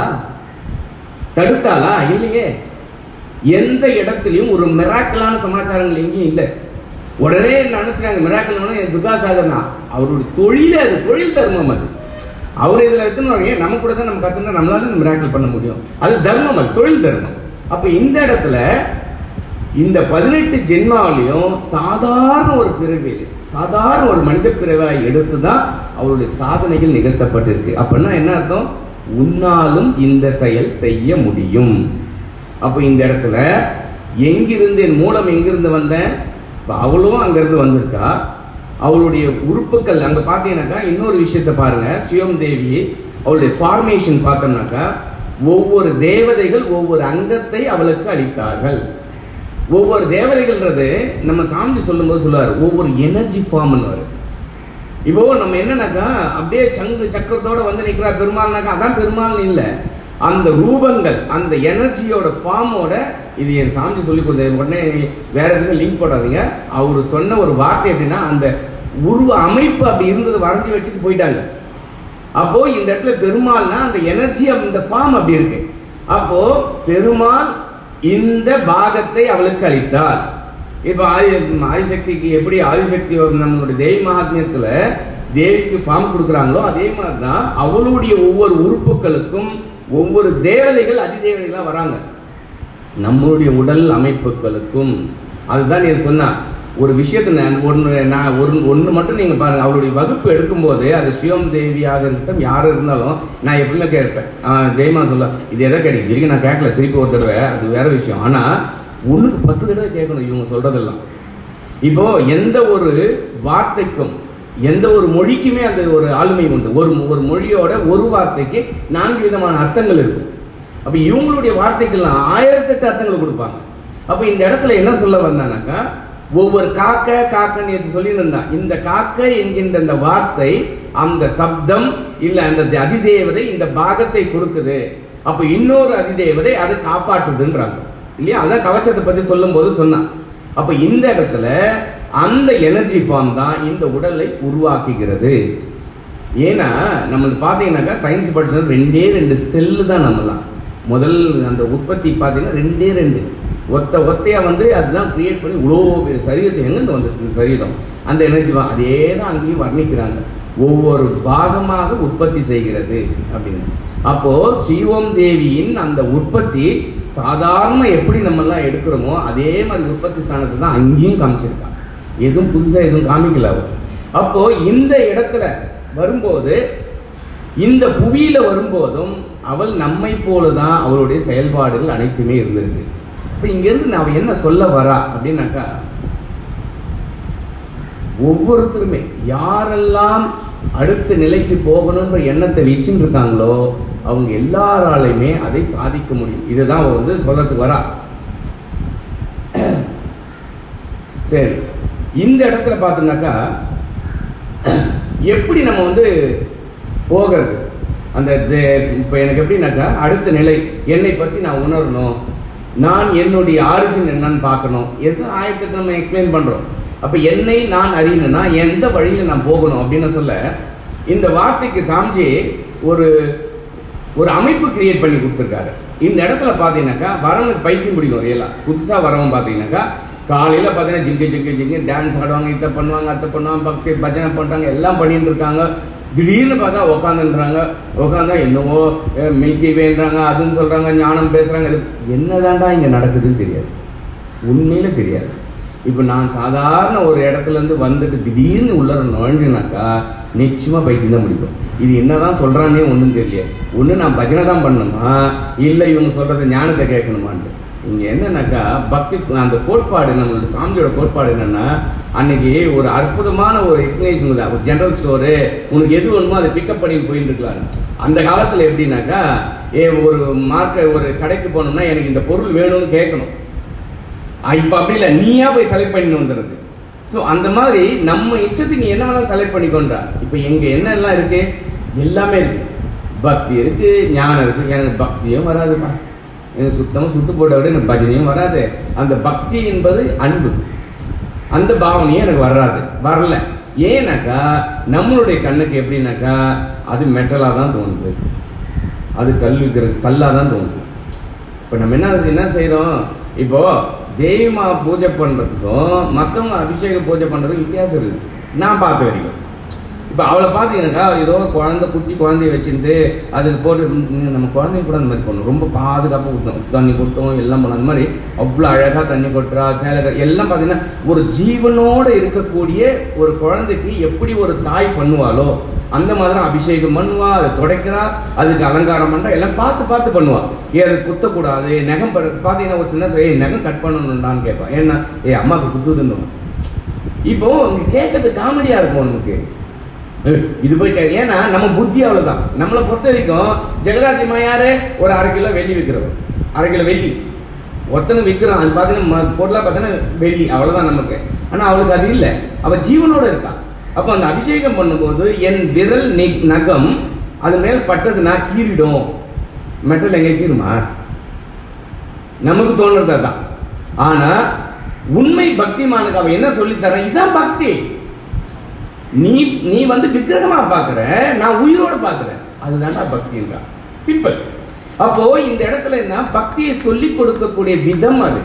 தடுத்தாளா? இல்லையே. எந்த இடத்துலயும் ஒரு மிராக்கலான சமாச்சாரங்கள் எங்கேயும் இல்லை. உடனே நினைச்சாங்க மிராக்கல் துர்காசாகர்னா அவருடைய தொழிலே, அது தொழில் தர்மம். அது அவர் இதுல எடுத்துன்னு நம்ம கூட தான் நம்ம கத்துனா நம்மளால இந்த மிராக்கல் பண்ண முடியும். அது தர்மம், அது தொழில் தர்மம். அப்ப இந்த இடத்துல இந்த பதினெட்டு ஜென்மாவிலையும் சாதாரண ஒரு பிறவியில் சாதாரண ஒரு மனித பிறவாய் எடுத்துதான் அவருடைய சாதனைகள் நிகழ்த்தப்பட்டிருக்கு. அப்படின்னா என்ன அர்த்தம்? உன்னாலும் இந்த செயல் செய்ய முடியும். அப்ப இந்த இடத்துல எங்கிருந்து என் மூலம் எங்கிருந்து வந்தேன், அவளும் அங்கிருந்து வந்திருக்கா. அவளுடைய உறுப்புகள் அங்க பாத்தீங்கன்னாக்கா இன்னொரு விஷயத்த பாருங்க. சிவம் தேவி அவளுடைய ஃபார்மேஷன் பார்த்தோம்னாக்கா ஒவ்வொரு தேவதைகள் ஒவ்வொரு அங்கத்தை அவளுக்கு அளித்தார்கள். ஒவ்வொரு தேவதைகள்ன்றது நம்ம சாமி சொல்லும் போது சொல்லுவாரு ஒவ்வொரு எனர்ஜி ஃபார்ம். இப்போ நம்ம என்னன்னாக்கா அப்படியே சங்கு சக்கரத்தோட வந்து நிக்கிறா பெருமாள்னாக்கா அதான் பெருமாள் இல்ல. அந்த ரூபங்கள் அந்த எனர்ஜியோட ஃபார்மோட, இது என் சாமி சொல்லி கொடுத்த உடனே வேற எதுவும் லிங்க் போடாதீங்க. அவரு சொன்ன ஒரு வார்த்தை எப்படின்னா அந்த உருவ அமைப்பு அப்படி இருந்தது வரைஞ்சி வச்சுட்டு போயிட்டாங்க. அப்போ இந்த இடத்துல பெருமாள்னா அந்த எனர்ஜி அந்த ஃபார்ம் அப்படி இருக்கு. அப்போ பெருமாள் இந்த பாகத்தை அவளுக்கு அளித்தார். இப்ப ஆதிசக்திக்கு எப்படி ஆதிசக்தி நம்மளுடைய தேவி மகாத்மியத்துல தேவிக்கு ஃபார்ம் கொடுக்குறாங்களோ அதே மாதிரிதான் அவளுடைய ஒவ்வொரு உறுப்புகளுக்கும் ஒவ்வொரு தேவதைகள் அதிதேவதைகளா வராங்க. நம்மளுடைய உடல் அமைப்புகளுக்கும் அதுதான் நீ சொன்ன ஒரு விஷயத்த ஒன்று நான் ஒரு ஒன்று மட்டும் நீங்க பாருங்க. அவருடைய வகுப்பு எடுக்கும்போது அது சிவம் தேவியாக இருக்கட்டும் யாரும் இருந்தாலும் நான் எப்படின்னா கேட்பேன். தெய்வமா சொல்ல இது எதை கேட்க திருப்பி நான் கேட்கல, திருப்பி ஒரு தடவை, அது வேற விஷயம். ஆனா ஒண்ணுக்கு பத்து தடவை கேட்கணும் இவங்க சொல்றதெல்லாம். இப்போ எந்த ஒரு வார்த்தைக்கும் எந்த ஒரு மொழிக்குமே அந்த ஒரு ஆளுமை உண்டு. ஒரு ஒரு மொழியோட ஒரு வார்த்தைக்கு நான்கு விதமான அர்த்தங்கள் இருக்கும். அப்ப இவங்களுடைய வார்த்தைக்கெல்லாம் ஆயிரத்தி எட்டு அர்த்தங்கள் கொடுப்பாங்க. அப்ப இந்த இடத்துல என்ன சொல்ல வந்தானாக்கா ஒவ்வொரு காக்க காக்கன்னு சொல்லி இருந்தான். இந்த காக்க என்கின்ற அந்த வார்த்தை அந்த சப்தம் இல்ல அந்த அதிதேவதை இந்த பாகத்தை கொடுக்குது. அப்ப இன்னொரு அதிதேவதை அதை காப்பாற்றுதுன்றாங்க இல்லையா? அதான் கவச்சத்தை பத்தி சொல்லும் போது சொன்னான். அப்ப இந்த இடத்துல அந்த எனர்ஜி ஃபார்ம் தான் இந்த உடலை உருவாக்குகிறது. ஏன்னா நம்ம பாத்தீங்கன்னாக்கா சயின்ஸ் படிச்சது ரெண்டே ரெண்டு செல்லு தான். நம்மலாம் முதல் அந்த உற்பத்தி பாத்தீங்கன்னா ரெண்டே ரெண்டு ஒத்த ஒத்தையா வந்து அதுதான் கிரியேட் பண்ணி இவ்வளோ பெரிய சரீரத்தை எங்கிருந்து வந்துருக்கு சரீரம் அந்த எனர்ஜி அதே தான் அங்கேயும் வர்ணிக்கிறாங்க. ஒவ்வொரு பாகமாக உற்பத்தி செய்கிறது அப்படின்னு. அப்போ ஸ்ரீஓம் தேவியின் அந்த உற்பத்தி சாதாரண எப்படி நம்ம எல்லாம் எடுக்கிறோமோ அதே மாதிரி உற்பத்தி ஸ்தானத்தை தான் அங்கேயும் காமிச்சிருக்காங்க. எதுவும் புதுசா எதுவும் காமிக்கல. அப்போ இந்த இடத்துல வரும்போது இந்த புவியில வரும்போதும் அவள் நம்மை போலதான் அவளுடைய செயல்பாடுகள் அனைத்துமே இருந்திருக்கு. இப்ப இங்க இருந்து நான் என்ன சொல்ல வரா அப்படின்னாக்கா ஒவ்வொருத்தருமே யாரெல்லாம் அடுத்த நிலைக்கு போகணும்ன்ற எண்ணத்தை வச்சுட்டு இருக்காங்களோ அவங்க எல்லாராலையுமே அதை சாதிக்க முடியும். இதுதான் அவ வந்து சொல்லத்துக்கு வரா. சரி, இந்த இடத்துல பார்த்தோம்னாக்கா எப்படி நம்ம வந்து போகிறது அந்த இப்ப எனக்கு எப்படின்னாக்கா அடுத்த நிலை என்னை பத்தி நான் உணரணும், நான் என்னுடைய ஆரிஜின் என்னன்னு பார்க்கணும். எது ஆயத்தை நம்ம எக்ஸ்பிளைன் பண்றோம். அப்ப என்னை நான் அறியணும்னா எந்த வழியில நான் போகணும் அப்படின்னு சொல்ல இந்த வார்த்தைக்கு சாமிஜி ஒரு ஒரு அமைப்பு கிரியேட் பண்ணி கொடுத்துருக்காரு. இந்த இடத்துல பாத்தீங்கன்னாக்கா வரவனுக்கு பைத்தியம் பிடிக்கும். ரியலா புதுசா வரவன் பாத்தீங்கன்னாக்கா காலையில பாத்தீங்கன்னா ஜிங்கு ஜிங்கு ஜிங்கு டான்ஸ் ஆடுவாங்க, இதை பண்ணுவாங்க, அத்தை பண்ணுவாங்க, பக்தி பஜனை பண்றாங்க, எல்லாம் பண்ணிட்டு இருக்காங்க. திடீர்னு பார்த்தா உக்காந்துன்றாங்க. உக்காந்தா என்னவோ மில்கி வேன்றாங்க, அதுன்னு சொல்றாங்க, ஞானம் பேசுறாங்க. என்னதான்டா இங்க நடக்குதுன்னு தெரியாது, உண்மையில தெரியாது. இப்ப நான் சாதாரண ஒரு இடத்துல இருந்து வந்துட்டு திடீர்னு உள்ள நுழைஞ்சுனாக்கா நிச்சயமா பைத்தியம் தான் முடிக்கும். இது என்னதான் சொல்றானே ஒண்ணும் தெரியல. ஒண்ணு நான் பஜனை தான் பண்ணணுமா இல்ல இவங்க சொல்றத ஞானத்தை கேட்கணுமான்ட்டு. இங்க என்னன்னாக்கா பக்தி அந்த கோட்பாடு நம்மளோட சாமியோட கோட்பாடு என்னன்னா அன்னைக்கு ஒரு அற்புதமான ஒரு எக்ஸ்பிளேஷன், ஒரு ஜெனரல் ஸ்டோரு, உனக்கு எது வேணுமோ அதை பிக்கப் பண்ணி போயிட்டு இருக்கலாம். அந்த காலத்துல எப்படின்னாக்கா ஏ ஒரு மார்க்க ஒரு கடைக்கு போனோம்னா எனக்கு இந்த பொருள் வேணும்னு கேட்கணும். இப்ப அப்படி இல்லை, நீயா போய் செலக்ட் பண்ணி வந்துடுறது. ஸோ அந்த மாதிரி நம்ம இஷ்டத்துக்கு நீ என்ன வேணாலும் செலக்ட் பண்ணிக்கொண்டா. இப்ப எங்க என்ன எல்லாம் இருக்கு, எல்லாமே இருக்கு. பக்தி இருக்கு, ஞானம் இருக்கு. எனக்கு பக்தியும் வராதுப்பா, எனக்கு சுத்தமாக சுட்டு போட்ட விட எனக்கு பஜனையும் வராது. அந்த பக்தி என்பது அன்பு, அந்த பாவனையும் எனக்கு வராது, வரல. ஏன்னாக்கா நம்மளுடைய கண்ணுக்கு எப்படின்னாக்கா அது மெட்டலாக தான் தோணுது, அது கல் கல்லாக தான் தோணுது. இப்போ நம்ம என்ன என்ன செய்கிறோம், இப்போ தெய்வமா பூஜை பண்ணுறதுக்கும் மற்றவங்க அபிஷேக பூஜை பண்ணுறதுக்கும் வித்தியாசம் இருக்குது நான் பார்த்த வரைக்கும். இப்போ அவளை பார்த்தீங்கன்னாக்கா ஏதோ குழந்தை குட்டி குழந்தைய வச்சுட்டு அதுக்கு போட்டு நம்ம குழந்தைய கூட அந்த மாதிரி பண்ணணும், ரொம்ப பாதுகாப்பாக ஊற்றணும், தண்ணி கொட்டும் எல்லாம் பண்ணணும். அந்த மாதிரி அவ்வளோ அழகாக தண்ணி கொட்டுறா சேலை எல்லாம் பார்த்தீங்கன்னா ஒரு ஜீவனோடு இருக்கக்கூடிய ஒரு குழந்தைக்கு எப்படி ஒரு தாய் பண்ணுவாளோ அந்த மாதிரி அபிஷேகம் பண்ணுவா, அதை துடைக்கிறா, அதுக்கு அலங்காரம் பண்ணுறா, எல்லாம் பார்த்து பார்த்து பண்ணுவா. ஏ அது குத்தக்கூடாது, நகம் பார்த்தீங்கன்னா ஒரு சின்ன ஏ நகம் கட் பண்ணணும்டான்னு கேட்பான். ஏன்னா ஏ அம்மாவுக்கு குத்துதுன்னு. இப்போ கேட்கறது காமெடியாக இருக்கும் நமக்கு இது போய் கே ஏன்னா நம்ம புத்தி அவ்வளோதான். நம்மளை பொறுத்த வரைக்கும் ஜெகதாத்தியமா யாரு ஒரு அரை கிலோ வெள்ளி விற்கிறோம், அரை கிலோ வெள்ளி ஒருத்தனை விற்கிறோம், அது பார்த்தீங்கன்னா பொருளாக பார்த்தீங்கன்னா வெள்ளி அவ்வளோதான் நமக்கு. ஆனால் அவளுக்கு அது இல்லை, அவள் ஜீவனோடு இருக்கான். அப்போ அந்த அபிஷேகம் பண்ணும்போது என் விரல் நகம் அது மேல் பட்டதுன்னா கீறிடும். மெட்டல் எங்கே கீருமா? நமக்கு தோணுறதா தான். ஆனா உண்மை பக்திமானுக்கு அவ என்ன சொல்லித்தர, இதான் பக்தி. நீ நீ வந்து விக்கிரகமா பாக்குற, நான் உயிரோடு பாக்குறேன், அதுதான் பக்தின்றா. சிம்பிள். அப்போ இந்த இடத்துல என்ன, பக்தியை சொல்லி கொடுக்கக்கூடிய விதம் அது.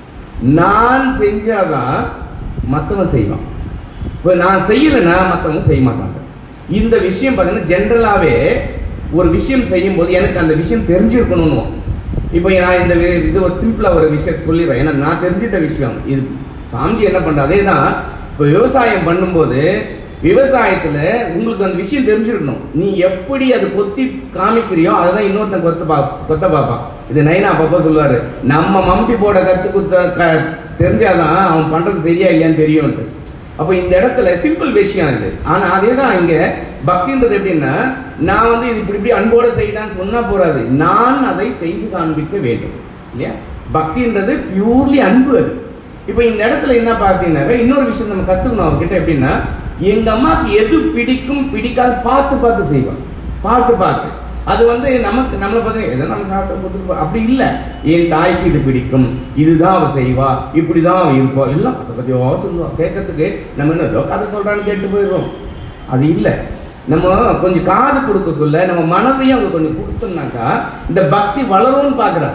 நான் செஞ்சாதான் மற்றவன் செய்வான், இப்போ நான் செய்யலைன்னா மற்றவங்க செய்ய மாட்டாங்க. இந்த விஷயம் பார்த்தீங்கன்னா ஜென்ரலாகவே ஒரு விஷயம் செய்யும் போது எனக்கு அந்த விஷயம் தெரிஞ்சிருக்கணும்னு. இப்போ நான் இந்த இது ஒரு சிம்பிளாக ஒரு விஷயத்தை சொல்லிடுறேன், ஏன்னா நான் தெரிஞ்சிட்ட விஷயம் இது. சாமிஜி என்ன பண்ணுற அதே தான். இப்போ விவசாயம் பண்ணும்போது விவசாயத்தில் உங்களுக்கு அந்த விஷயம் தெரிஞ்சிருக்கணும். நீ எப்படி அது கொத்தி காமிக்கிறியோ அதுதான் இன்னொருத்தன் கொத்த பா கொத்த பார்ப்பான். இது நைனா அப்பப்போ சொல்லுவார், நம்ம மம்பி போட கற்று குத்த க தெரிஞ்சாதான் அவன் பண்ணுறது சரியா இல்லையான்னு தெரியும்ட்டு. அப்போ இந்த இடத்துல சிம்பிள் விஷயம் இது. ஆனால் அதே தான் இங்கே பக்தின்றது எப்படின்னா, நான் வந்து இது இப்படி இப்படி அன்போடு செய்தான்னு சொன்னால் போறாது, நான் அதை செய்து காண்பிக்க வேண்டும் இல்லையா. பக்தின்றது பியூர்லி அன்பு அது. இப்போ இந்த இடத்துல என்ன பார்த்தீங்கன்னாக்கா இன்னொரு விஷயம் நம்ம கற்றுக்கணும் அவங்ககிட்ட. எப்படின்னா, எங்கள் அம்மாவுக்கு எது பிடிக்கும் பிடிக்காது பார்த்து பார்த்து செய்வான், பார்த்து பார்த்து. அது வந்து நமக்கு நம்மளை பார்த்தீங்கன்னா எதை நம்ம சாப்பிட்டு கொடுத்துருப்போம் அப்படி இல்லை. என் தாய்க்கு இது பிடிக்கும், இதுதான் அவள் செய்வா, இப்படிதான் அவள் இருப்பா, எல்லாம் கதை கதையோ சொல்லுவாள். கேட்கறதுக்கு நம்ம என்ன கதை சொல்கிறான்னு கேட்டு போயிடுவோம். அது இல்லை, நம்ம கொஞ்சம் காது கொடுக்க சொல்ல நம்ம மனதையும் அவங்க கொஞ்சம் கொடுத்தோம்னாக்கா இந்த பக்தி வளரும்னு பார்க்குறா.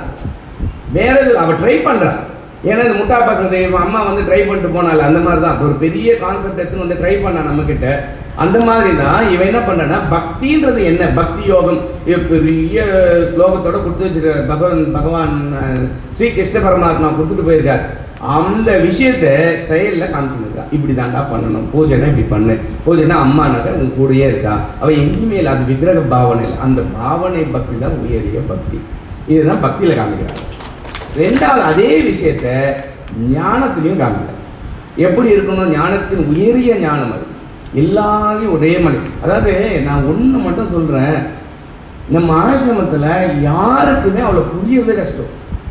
வேற அவள் ட்ரை பண்ணுறா. ஏன்னா இந்த முட்டா பசங்க தெரியும், அம்மா வந்து ட்ரை பண்ணிட்டு போனால அந்த மாதிரி தான் ஒரு பெரிய கான்செப்ட் எடுத்துன்னு வந்து ட்ரை பண்ணா நம்ம கிட்ட. அந்த மாதிரி தான் இவன் என்ன பண்ணனா, பக்தின்றது என்ன, பக்தி யோகம் பெரிய ஸ்லோகத்தோட கொடுத்து வச்சிருக்காரு பகவான் பகவான் ஸ்ரீ கிருஷ்ண பரமாத்மா கொடுத்துட்டு போயிருக்காரு. அந்த விஷயத்த செயலில் காமிச்சுருக்கா. இப்படி தாண்டா பண்ணணும், பூஜைனா இப்படி பண்ணு, பூஜைனா அம்மானாக்க உங்க கூடயே இருக்கா, அவள் எங்கேயுமே இல்லை, அது விக்கிரக பாவனை இல்லை, அந்த பாவனை பக்தி தான் உயரிய பக்தி. இதுதான் பக்தியில் காமிக்கிறாங்க. ரெண்டாவது அதே விஷயத்த ஞானத்திலையும் காமிக்கிறார். எப்படி இருக்கணும், ஞானத்தின் உயரிய ஞானம் அது எல்லாரையும் ஒரே மாதிரி. அதாவது நான் ஒன்று மட்டும் சொல்கிறேன், நம்ம ஆசிரமத்தில் யாருக்குமே அவ்வளோ புரியறதே கஷ்டம்,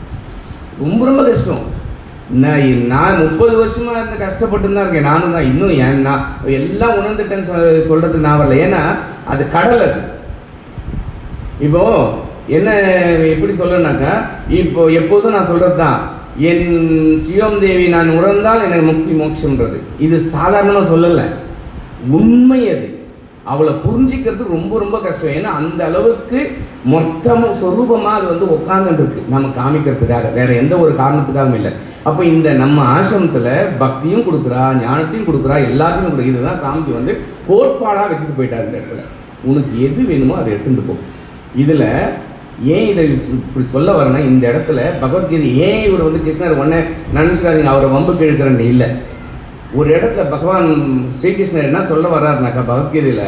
ரொம்ப ரொம்ப கஷ்டம். நான் நான் முப்பது வருஷமாக இருந்த கஷ்டப்பட்டு தான் இருக்கேன். நானும் தான் இன்னும் ஏன் நான் எல்லாம் உணர்ந்துட்டேன்னு சொல் சொல்கிறதுக்கு நான் வரல. ஏன்னா அது கடல். அது இப்போ என்ன எப்படி சொல்லணும்னாக்கா, இப்போ எப்போதும் நான் சொல்கிறது தான், என் சிவம் தேவி நான் உணர்ந்தால் எனக்கு முக்தி மோட்சம்ன்றது இது சாதாரணமாக சொல்லலை, உண்மை. அது அவளை புரிஞ்சிக்கிறது ரொம்ப ரொம்ப கஷ்டம். ஏன்னா அந்த அளவுக்கு மொத்தமும் சொரூபமாக அது வந்து உட்கார்ந்துட்டு இருக்கு நம்ம காமிக்கிறதுக்காக, வேற எந்த ஒரு காரணத்துக்காகவும் இல்லை. அப்போ இந்த நம்ம ஆசிரமத்தில் பக்தியும் கொடுக்குறா, ஞானத்தையும் கொடுக்குறா, எல்லாத்தையும் கொடுக்குறா. இதுதான் சாமிஜி வந்து கோட்பாடாக வச்சுட்டு போயிட்டார். இந்த இடத்துல உனக்கு எது வேணுமோ அதை எடுத்துட்டு போ. இதில் ஏன் இதை இப்படி சொல்ல வரேன்னா, இந்த இடத்துல பகவத்கீதை ஏன் இவர் வந்து கிருஷ்ணர் ஒன்று நினச்சிக்காதீங்க அவரை வம்புக்கு இழுக்கிறன்னு இல்லை. ஒரு இடத்துல பகவான் ஸ்ரீகிருஷ்ணர் என்ன சொல்ல வர்றாருனாக்கா பகவத்கீதையில்,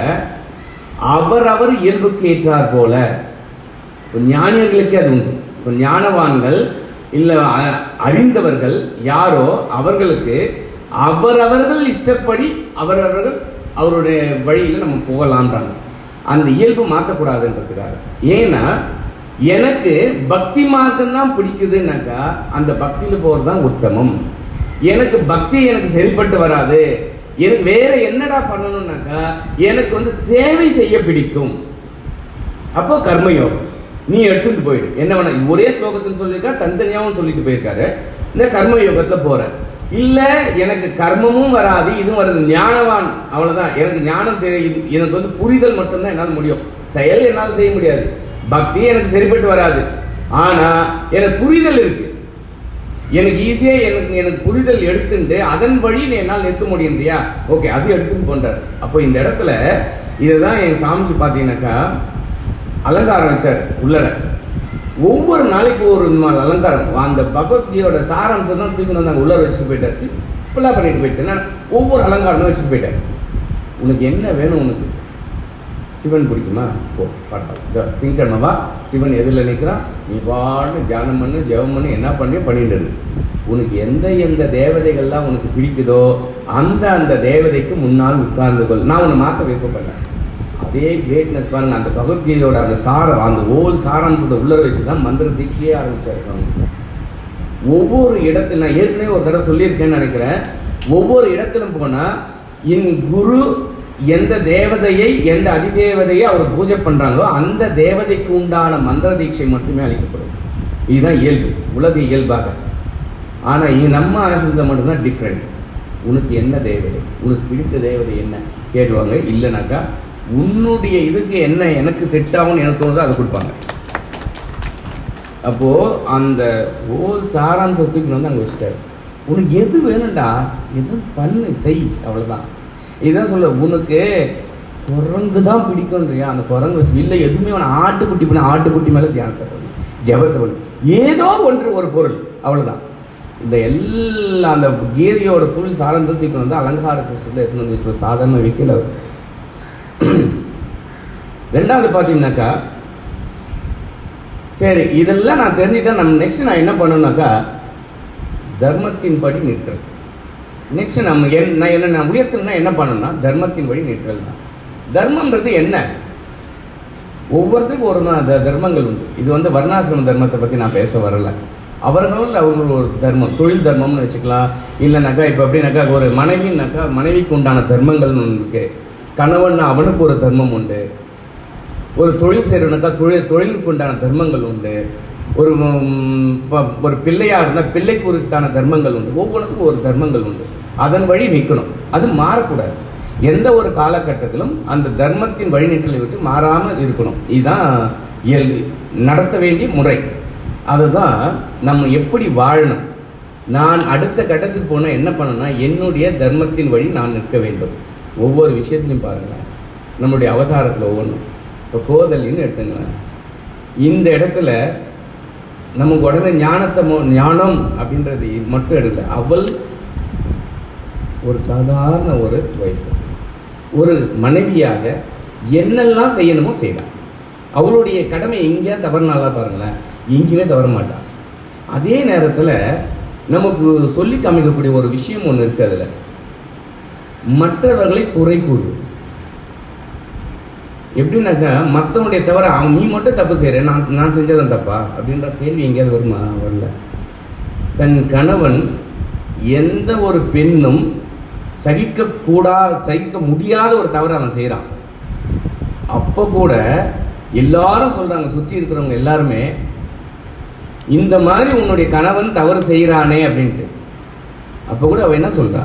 அவர் அவர் இயல்புக்கு ஏற்றார் போல. இப்போ ஞானியர்களுக்கே அது உண்டு. இப்போ ஞானவான்கள் இல்லை அறிந்தவர்கள் யாரோ அவர்களுக்கு அவரவர்கள் இஷ்டப்படி அவரவர்கள் அவருடைய வழியில் நம்ம போகலான்றாங்க. அந்த இயல்பு மாற்றக்கூடாதுன்றதுக்காக. ஏன்னா எனக்கு பக்தி மார்க்கம் தான் பிடிக்குதுன்னாக்கா அந்த பக்தியில் போகிறது தான் உத்தமம். எனக்கு பக்தி எனக்கு சரிப்பட்டு வராது, எனக்கு வேற என்னடா பண்ணணும்னாக்கா எனக்கு வந்து சேவை செய்ய பிடிக்கும். அப்போ கர்மயோகம் நீ எடுத்துட்டு போயிடு. என்ன வேணா ஒரே ஸ்லோகத்தில் சொல்லியிருக்கா, தனித்தனியாவும் சொல்லிட்டு போயிருக்காரு. இந்த கர்மயோகத்துல போற இல்ல எனக்கு கர்மமும் வராது இதுவும் வராது, ஞானவான் அவ்வளவுதான். எனக்கு ஞானம் எனக்கு வந்து புரிதல் மட்டும்தான் என்னால் முடியும், செயல் என்னால் செய்ய முடியாது. பக்தி எனக்கு சரிப்பட்டு வராது, ஆனா எனக்கு புரிதல் இருக்கு, எனக்கு ஈஸியா எனக்கு எனக்கு புரிதல் எடுத்துட்டு அதன் வழியில் என்னால் நிற்க முடியும்யா. ஓகே, அது எடுத்துட்டு போன்றார். அப்போ இந்த இடத்துல இதுதான் எங்க சாமிச்சு பார்த்தீங்கன்னாக்கா அலங்காரம் வச்சார் உள்ளர. ஒவ்வொரு நாளைக்கு ஒரு அலங்காரம், அந்த பகவத்கீதையோட சாராம்சம் தான் தூக்கி வந்தாங்க உள்ளர வச்சுட்டு போயிட்டார். சிம்பிளா பண்ணிட்டு போயிட்டேன். ஒவ்வொரு அலங்காரமும் வச்சுட்டு போயிட்டேன். உனக்கு என்ன வேணும்? உனக்கு சிவன் பிடிக்குமா? ஓ பாட்டா திங்கணுமா? சிவன் எதில் நிற்கிறான், நீ பாட்டு தியானம் பண்ணு, ஜெபம் பண்ணு, என்ன பண்ணி பண்ணிட்டு இருக்கு. உனக்கு எந்த எந்த தேவதைகள்லாம் உனக்கு பிடிக்குதோ அந்த அந்த தேவதைக்கு முன்னால் உட்கார்ந்து கொள். நான் உன்னை மாற்ற விருப்பப்பட்டேன். அதே கிரேட்னஸ் பாருங்க, அந்த பகவத்கீதையோட அந்த சாரம், அந்த ஓல் சாராம்சத்தை உள்ள வச்சுதான் மந்திர தீட்சையே ஆரம்பிச்சாருக்காங்க. ஒவ்வொரு இடத்துல நான் ஏற்கனவே ஒரு தடவை சொல்லியிருக்கேன்னு நினைக்கிறேன். ஒவ்வொரு இடத்திலும் போனா இன் குரு எந்த தேவதையை எந்த அதிதேவதையை அவர் பூஜை பண்றாங்களோ அந்த தேவதைக்கு உண்டான மந்திர தீட்சை மட்டுமே அளிக்கப்படும். இதுதான் இயல்பு, உலக இயல்பாக. ஆனா இது நம்ம ஆசிரியத்தை மட்டும்தான் டிஃப்ரெண்ட். உனக்கு என்ன தேவதை, உனக்கு பிடித்த தேவதை என்ன கேட்டுவாங்க. இல்லைனாக்கா உன்னுடைய இதுக்கு என்ன எனக்கு செட் ஆகும்னு எனக்கு தோணுதோ அதை கொடுப்பாங்க. அப்போ அந்த ஓல் சாராம்சத்துக்கு வந்து அங்கே வச்சுட்டாரு. உனக்கு எது வேணும்டா எதுவும் பண்ணு செய், அவ்வளோதான். இதுதான் சொல்ல, உனக்கு குரங்கு தான் பிடிக்கும்ன்றியா, அந்த குரங்கு வச்சு இல்லை எதுவுமே வேணும். ஆட்டுக்குட்டி பண்ண ஆட்டுக்குட்டி மேலே தியானத்தை பண்ணு, ஜபத்தை பண்ணு, ஏதோ ஒன்று ஒரு பொருள், அவ்வளோதான். இந்த எல்லா அந்த கீதையோட ஃபுல் சாராம்சத்துக்கு வந்து அலங்கார சிஸ்டத்தில் எடுத்துன்னு வந்து வச்சு சாதாரண வைக்கல. ரெண்டாவது பார்த்தீங்கன்னாக்கா சரி இதெல்லாம் நான் தெரிஞ்சுட்டேன். நம்ம நெக்ஸ்ட் நான் என்ன பண்ணணும்னாக்கா தர்மத்தின் படி நிற்றல். நெக்ஸ்ட் நம்ம என்ன என்ன நான் உயர்த்தணும்னா என்ன பண்ணணும்னா தர்மத்தின் வழி நிற்றல் தான். தர்மம்ன்றது என்ன? ஒவ்வொருத்தருக்கும் ஒரு தர்மங்கள் உண்டு. இது வந்து வர்ணாசிரம தர்மத்தை பற்றி நான் பேச வரல. அவர்களும் அவர்கள் ஒரு தர்மம், தொழில் தர்மம்னு வச்சுக்கலாம். இல்லைனாக்கா இப்போ எப்படின்னாக்கா ஒரு மனைவின்னாக்கா மனைவிக்கு உண்டான தர்மங்கள்னு ஒன்று இருக்கு. கணவன் அவனுக்கு ஒரு தர்மம் உண்டு. ஒரு தொழில் செய்கிறவனுக்கா தொழில் தொழிலுக்கு உண்டான தர்மங்கள் உண்டு. ஒரு ஒரு பிள்ளையாக இருந்தால் பிள்ளைக்கு உண்டான தர்மங்கள் உண்டு. ஒவ்வொன்றுக்கும் ஒரு தர்மங்கள் உண்டு. அதன் வழி நிற்கணும், அது மாறக்கூடாது. எந்த ஒரு காலகட்டத்திலும் அந்த தர்மத்தின் வழிநீட்டலை விட்டு மாறாமல் இருக்கணும். இதுதான் இயல்பு, நடத்த வேண்டிய முறை. அதுதான் நம்ம எப்படி வாழணும். நான் அடுத்த கட்டத்துக்கு போனால் என்ன பண்ணணும்னா என்னுடைய தர்மத்தின் வழி நான் நிற்க வேண்டும். ஒவ்வொரு விஷயத்திலையும் பாருங்களேன், நம்முடைய அவதாரத்தில் ஒவ்வொன்றும். இப்போ கோதலின்னு எடுத்துங்களேன், இந்த இடத்துல நமக்கு உடனே ஞானத்தை ஞானம் அப்படின்றது மட்டும் எடுக்கல. அவள் ஒரு சாதாரண ஒரு வைஃப், ஒரு மனைவியாக என்னெல்லாம் செய்யணுமோ செய்யலாம். அவளுடைய கடமை எங்கேயா தவறுனாலாம் பாருங்களேன், எங்கேயுமே தவற மாட்டான். அதே நேரத்தில் நமக்கு சொல்லி காமிக்கக்கூடிய ஒரு விஷயம் ஒன்று இருக்குது. அதில் மற்றவர்களை குறை கூறு. எப்படின்னாக்கா மற்றவனுடைய தவிர அவன் நீ மட்டும் தப்பு செய்கிற, நான் நான் செஞ்சதான் தப்பா அப்படின்ற கேள்வி எங்கேயாவது வருமா? வரல. தன் கணவன் எந்த ஒரு பெண்ணும் சகிக்கக்கூடா சகிக்க முடியாத ஒரு தவறு அவன் செய்கிறான். அப்போ கூட எல்லாரும் சொல்கிறாங்க, சுற்றி இருக்கிறவங்க எல்லாருமே இந்த மாதிரி உன்னுடைய கணவன் தவறு செய்கிறானே அப்படின்ட்டு. அப்போ கூட அவன் என்ன சொல்றா,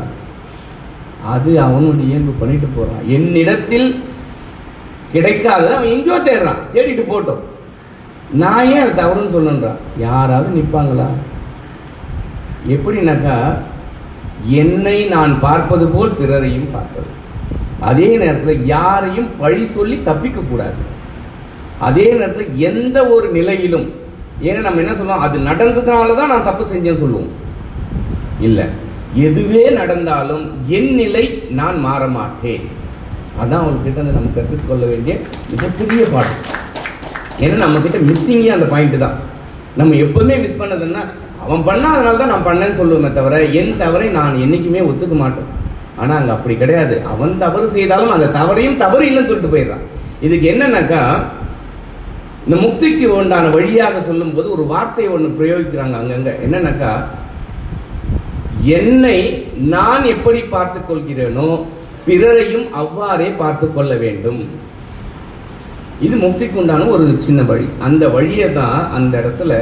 அது அவனுடைய இயல்பு பண்ணிட்டு போறான். என்னிடத்தில் கிடைக்காத அவன் எங்கேயோ தேடுறான், தேடிட்டு போட்டோம், நான் ஏன் அது தவறுன்னு சொல்லணுன்றான். யாராவது நிற்பாங்களா? எப்படின்னாக்கா என்னை நான் பார்ப்பது போல் பிறரையும் பார்ப்பது. அதே நேரத்தில் யாரையும் பழி சொல்லி தப்பிக்க கூடாது. அதே நேரத்தில் எந்த ஒரு நிலையிலும், ஏன்னா நம்ம என்ன சொல்லுவோம், அது நடந்ததுனால தான் நான் தப்பு செஞ்சேன்னு சொல்லுவோம். இல்லை, எதுவே நடந்தாலும் என் நிலை நான் மாற மாட்டேன். அதான் அவங்ககிட்ட வந்து நம்ம கற்றுக்கொள்ள வேண்டிய மிகப்பெரிய பாடம். ஏன்னா நம்ம கிட்ட மிஸ்ஸிங்கே அந்த பாயிண்ட் தான். நம்ம எப்பவுமே மிஸ் பண்ணதுன்னா அவன் பண்ணா அதனால தான் நான் பண்ணேன்னு சொல்லுவேமே தவிர என் தவறை நான் என்றைக்குமே ஒத்துக்க மாட்டேன். ஆனால் அங்கே அப்படி கிடையாது. அவன் தவறு செய்தாலும் அந்த தவறையும் தவறு இல்லைன்னு சொல்லிட்டு போயிடுறான். இதுக்கு என்னன்னாக்கா இந்த முக்திக்கு உண்டான வழியாக சொல்லும் போது ஒரு வார்த்தையை ஒன்று பிரயோகிக்கிறாங்க அங்கங்க. என்னன்னாக்கா என்னை நான் எப்படி பார்த்துக் கொள்கிறேனோ பிறரையும் அவ்வாறே பார்த்து கொள்ள வேண்டும். இது முக்திக்கு உண்டான ஒரு சின்ன வழி. அந்த வழியை தான் அந்த இடத்துல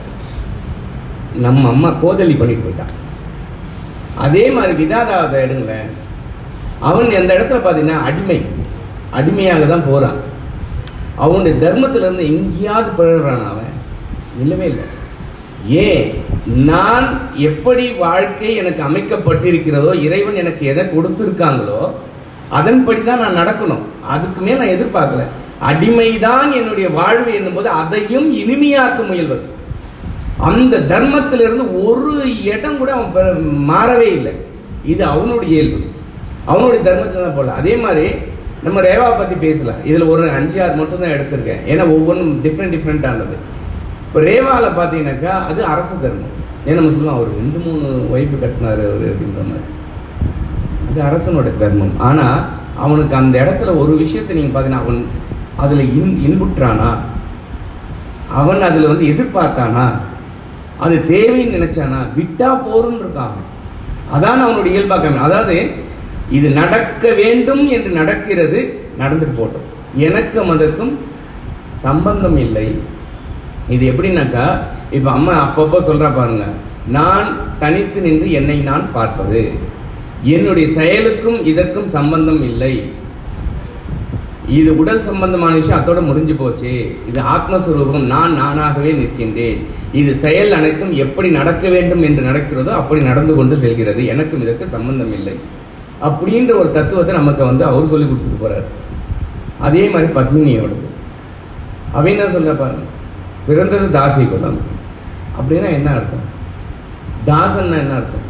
நம்ம அம்மா கோதலி பண்ணிட்டு போயிட்டான். அதே மாதிரி விதாதாத எடுங்களேன், அவன் அந்த இடத்துல பார்த்தீங்கன்னா அடிமை அடிமையாக தான் போகிறான். அவனுடைய தர்மத்திலேருந்து எங்கேயாவது பிறகுறான் அவன்? இல்லவே இல்லை. ஏன்? நான் எப்படி வாழ்க்கை எனக்கு அமைக்கப்பட்டிருக்கிறதோ, இறைவன் எனக்கு எதை கொடுத்துருக்காங்களோ அதன்படி தான் நான் நடக்கணும். அதுக்குமே நான் எதிர்பார்க்கல. அடிமைதான் என்னுடைய வாழ்வு என்னும்போது அதையும் இனிமையாக்க முயல்வது. அந்த தர்மத்திலிருந்து ஒரு இடம் கூட அவன் மாறவே இல்லை. இது அவனுடைய இயல்பு, அவனுடைய தர்மத்தில் தான் போகல. அதே மாதிரி நம்ம ரேவா பற்றி பேசலாம். இதில் ஒரு அஞ்சு ஆறு மட்டும் தான் எடுத்திருக்கேன், ஏன்னா ஒவ்வொன்றும் டிஃப்ரெண்ட் டிஃப்ரெண்ட்டானது. இப்போ ரேவாவில் பார்த்தீங்கன்னாக்கா அது அரச தர்மம். ஏன் நம்ம சொல்லலாம் அவர் ரெண்டு மூணு ஒய்ஃபு கட்டினார் அவர் அப்படின்ற மாதிரி, அது அரசனோட தர்மம். ஆனால் அவனுக்கு அந்த இடத்துல ஒரு விஷயத்தை நீங்கள் பார்த்தீங்கன்னா, அவன் அதில் இன் இன்புற்றானா, அவன் அதில் வந்து எதிர்பார்த்தானா, அது தேவைன்னு நினைச்சானா, விட்டா போருன்னு இருக்கான். அதான் அவனுடைய இயல்பாக்க. அதாவது இது நடக்க வேண்டும் என்று நடக்கிறது, நடந்துட்டு போட்டோம், எனக்கும் அதற்கும் சம்பந்தம் இல்லை. இது எப்படின்னாக்கா, இப்போ அம்மா அப்பப்போ சொல்கிறா பாருங்க, நான் தனித்து நின்று என்னை நான் பார்ப்பது, என்னுடைய செயலுக்கும் இதற்கும் சம்பந்தம் இல்லை, இது உடல் சம்பந்தமான விஷயம், அதோட முடிஞ்சு போச்சு, இது ஆத்மஸ்வரூபம், நான் நானாகவே நிற்கின்றேன், இது செயல் அனைத்தும் எப்படி நடக்க வேண்டும் என்று நடக்கிறதோ அப்படி நடந்து கொண்டு செல்கிறது, எனக்கும் இதற்கு சம்பந்தம் இல்லை அப்படின்ற ஒரு தத்துவத்தை நமக்கு வந்து அவர் சொல்லி கொடுத்துட்டு போறாரு. அதே மாதிரி பத்மினியோடது அவன் என்ன சொல்ற பாருங்க, பிறந்தது தாசி குலம் அப்படின்னா என்ன அர்த்தம்? தாசன்னா என்ன அர்த்தம்?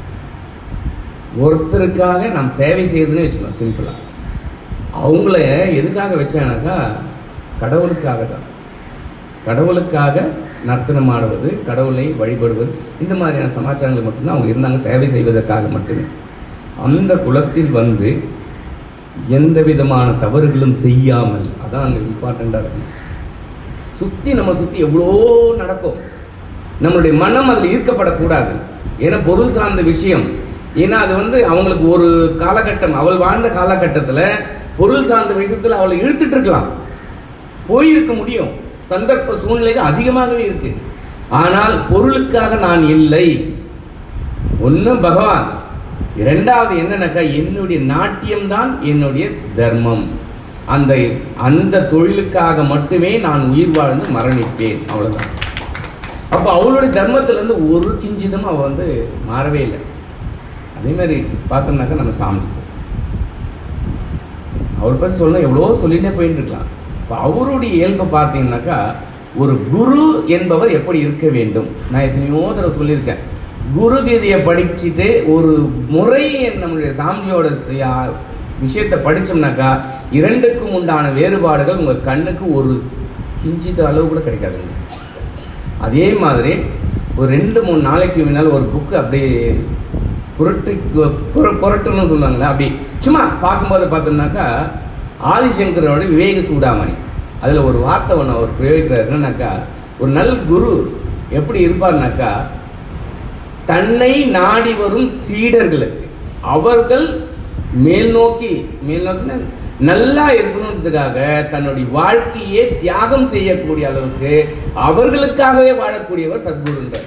ஒருத்தருக்காக நாம் சேவை செய்யுதுன்னு வச்சுக்கலாம் சிம்பிளா. அவங்கள எதுக்காக வச்சானாக்கா கடவுளுக்காக தான். கடவுளுக்காக நர்த்தனம் ஆடுவது, கடவுளை வழிபடுவது, இந்த மாதிரியான சமாச்சாரங்கள் மட்டும்தான் அவங்க இருந்தாங்க, சேவை செய்வதற்காக மட்டுமே. அந்த குலத்தில் வந்து எந்த விதமான தவறுகளும் செய்யாமல், அதான் அங்கே இம்பார்ட்டண்டாக இருக்கும். சுற்றி நம்ம சுற்றி எவ்வளோ நடக்கும், நம்மளுடைய மனம் அதில் ஈர்க்கப்படக்கூடாது. ஏன்னா பொருள் சார்ந்த விஷயம். ஏன்னா அது வந்து அவங்களுக்கு ஒரு காலகட்டம், அவள் வாழ்ந்த காலகட்டத்தில் பொருள் சார்ந்த விஷயத்தில் அவளை இழுத்துட்டு இருக்கலாம், போயிருக்க முடியும், சந்தர்ப்ப சூழ்நிலைகள் அதிகமாகவே இருக்கு. ஆனால் பொருளுக்காக நான் இல்லை. ஒன்றும் பகவான், இரண்டாவது என்னன்னாக்கா என்னுடைய நாட்டியம் தான் என்னுடைய தர்மம், அந்த அந்த தொழிலுக்காக மட்டுமே நான் உயிர் வாழ்ந்து மரணிப்பேன், அவ்வளவுதான். அப்போ அவளுடைய தர்மத்திலேருந்து ஒரு கிஞ்சிதமும் அவள் வந்து மாறவே இல்லை. அதே மாதிரி பார்த்தோம்னாக்கா நம்ம சாமி அவரை பற்றி சொல்லணும், எவ்வளோ சொல்லிட்டே போயிட்டு இருக்கலாம். இப்போ அவருடைய இயல்பை பார்த்தீங்கன்னாக்கா, ஒரு குரு என்பவர் எப்படி இருக்க வேண்டும், நான் எத்தனையோ தடவை சொல்லியிருக்கேன். குரு கீதையை படிச்சுட்டு ஒரு முறை நம்மளுடைய சாமியோட விஷயத்தை படித்தோம்னாக்கா இரண்டுக்கும் உண்டான வேறுபாடுகள் உங்கள் கண்ணுக்கு ஒரு கிஞ்சித அளவு கூட கிடைக்காதுங்க. அதே மாதிரி ஒரு ரெண்டு மூணு நாளைக்கு முன்னால் ஒரு புக்கு அப்படியே புரட்டு புரட்டுன்னு சொல்லுவாங்களே, அப்படி சும்மா பார்க்கும்போது பார்த்தோம்னாக்கா ஆதிசங்கரோட விவேக சூடாமணி, அதில் ஒரு வார்த்தை ஒன்று அவர் பிரயோகிக்கிறார். என்னன்னாக்கா, ஒரு நல் குரு எப்படி இருப்பார்னாக்கா, தன்னை நாடி வரும் சீடர்களுக்கு அவர்கள் மேல் நோக்கி மேல் நோக்கி நல்லா இருக்கணுன்றதுக்காக தன்னுடைய வாழ்க்கையே தியாகம் செய்யக்கூடிய அளவுக்கு அவர்களுக்காகவே வாழக்கூடியவர் சத்குருன்றார்.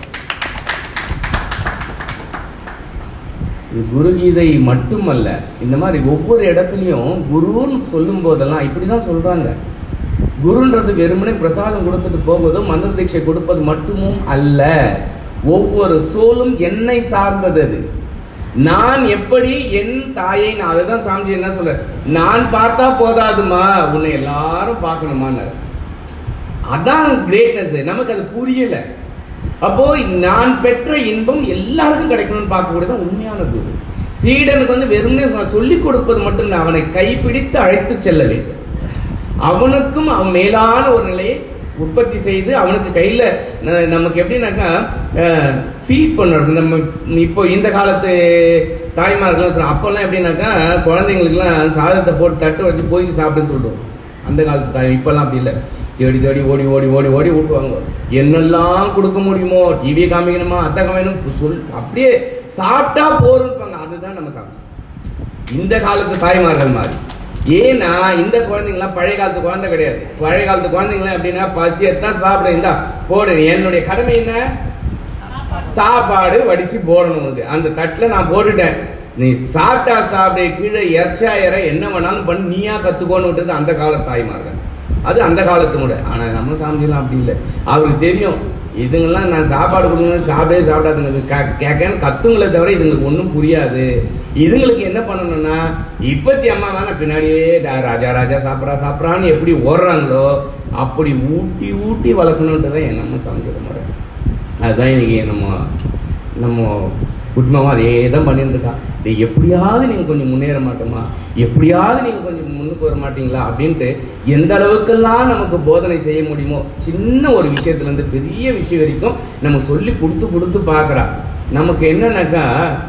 இது குரு கீதை மட்டுமல்ல, இந்த மாதிரி ஒவ்வொரு இடத்துலையும் குருன்னு சொல்லும் போதெல்லாம் இப்படிதான் சொல்றாங்க. குருன்றது வெறுமனே பிரசாதம் கொடுத்துட்டு போவதோ மந்திர தீட்சை கொடுப்பது மட்டுமும் அல்ல, ஒவ்வொரு சோலும் என்னை சார்ந்தது. அது நான் எப்படி என் தாயை, நான் அதை தான் சாமி என்ன சொல்ற, நான் பார்த்தா போதாதுமா, உன்னை எல்லாரும் பார்க்கணுமான்னு. அதான் கிரேட்னஸ். நமக்கு அது புரியல. அப்போ நான் பெற்ற இன்பம் எல்லாருக்கும் கிடைக்கணும்னு பார்க்கக்கூடியதான் உண்மையான குரு. சீடனுக்கு வந்து வெறுமனே சொல்லிக் கொடுப்பது மட்டும் இல்லை, அவனை கைப்பிடித்து அழைத்து செல்ல வேண்டும். அவனுக்கும் அவன் மேலான ஒரு நிலையை உற்பத்தி செய்து அவனுக்கு கையில் நமக்கு எப்படின்னாக்கா ஃபீட் பண்ணுறோம். நம்ம இப்போ இந்த காலத்து தாய்மார்கள்லாம் சொல்கிறோம், அப்போல்லாம் எப்படின்னாக்கா குழந்தைங்களுக்குலாம் சாதத்தை போட்டு தட்டு வச்சு பொதுக்கி சாப்பிடுன்னு சொல்லுவோம். அந்த காலத்து தாய். இப்போல்லாம் அப்படி இல்லை, தேடி தேடி ஓடி ஓடி ஓடி ஓடி ஊட்டுவாங்க. என்னெல்லாம் கொடுக்க முடியுமோ, டிவியை காமிக்கணுமா, அத்தை காமிக்கணும் சொல், அப்படியே சாப்பிட்டா போருப்பாங்க. அதுதான் நம்ம சாப்பிட்டோம் இந்த காலத்து தாய்மார்கள் மாதிரி. ஏன்னா இந்த குழந்தைங்களாம் பழைய காலத்து குழந்தை கிடையாது. பழைய காலத்து குழந்தைங்களாம் எப்படின்னா பசியத்தான் சாப்பிட, இந்தா போடு. என்னுடைய கடமை என்ன? சாப்பாடு வடிச்சு போடணும். அந்த தட்டில் நான் போட்டுட்டேன், நீ சாப்பிட்டா சாப்பிட, கீழே எச்சா இற என்ன வேணாலும் பண்ணி நீயா கத்துக்கோன்னு விட்டது அந்த கால தாய்மார்கள். அது அந்த காலத்து முறை. ஆனா நம்ம சாமியெல்லாம் அப்படி இல்லை. அவருக்கு தெரியும் இதுங்கெல்லாம் நான் சாப்பாடு கொடுக்கணும் சாப்பிடவே சாப்பிடாதுங்க கேட்கன்னு கத்துங்களே தவிர இதுங்களுக்கு ஒன்றும் புரியாது. இதுங்களுக்கு என்ன பண்ணணும்னா இப்பத்தி அம்மா தானே பின்னாடியே ராஜா ராஜா சாப்பிட்றா சாப்பிட்றான்னு எப்படி ஓடுறாங்களோ அப்படி ஊட்டி ஊட்டி வளர்க்கணுன்றதான் என் நம்ம சமைக்கிற முறை. அதுதான் இன்னைக்கு நம்ம நம்ம குடும்பமாக அதே தான் பண்ணிட்டு இருக்கா. இது எப்படியாவது நீங்கள் கொஞ்சம் முன்னேற மாட்டோமா, எப்படியாவது நீங்கள் கொஞ்சம் முன்னுக்கு வர மாட்டீங்களா அப்படின்ட்டு எந்த அளவுக்கெல்லாம் நமக்கு போதனை செய்ய முடியுமோ சின்ன ஒரு விஷயத்துலேருந்து பெரிய விஷயம் வரைக்கும் நம்ம சொல்லி கொடுத்து கொடுத்து பார்க்குறா. நமக்கு என்னன்னாக்கா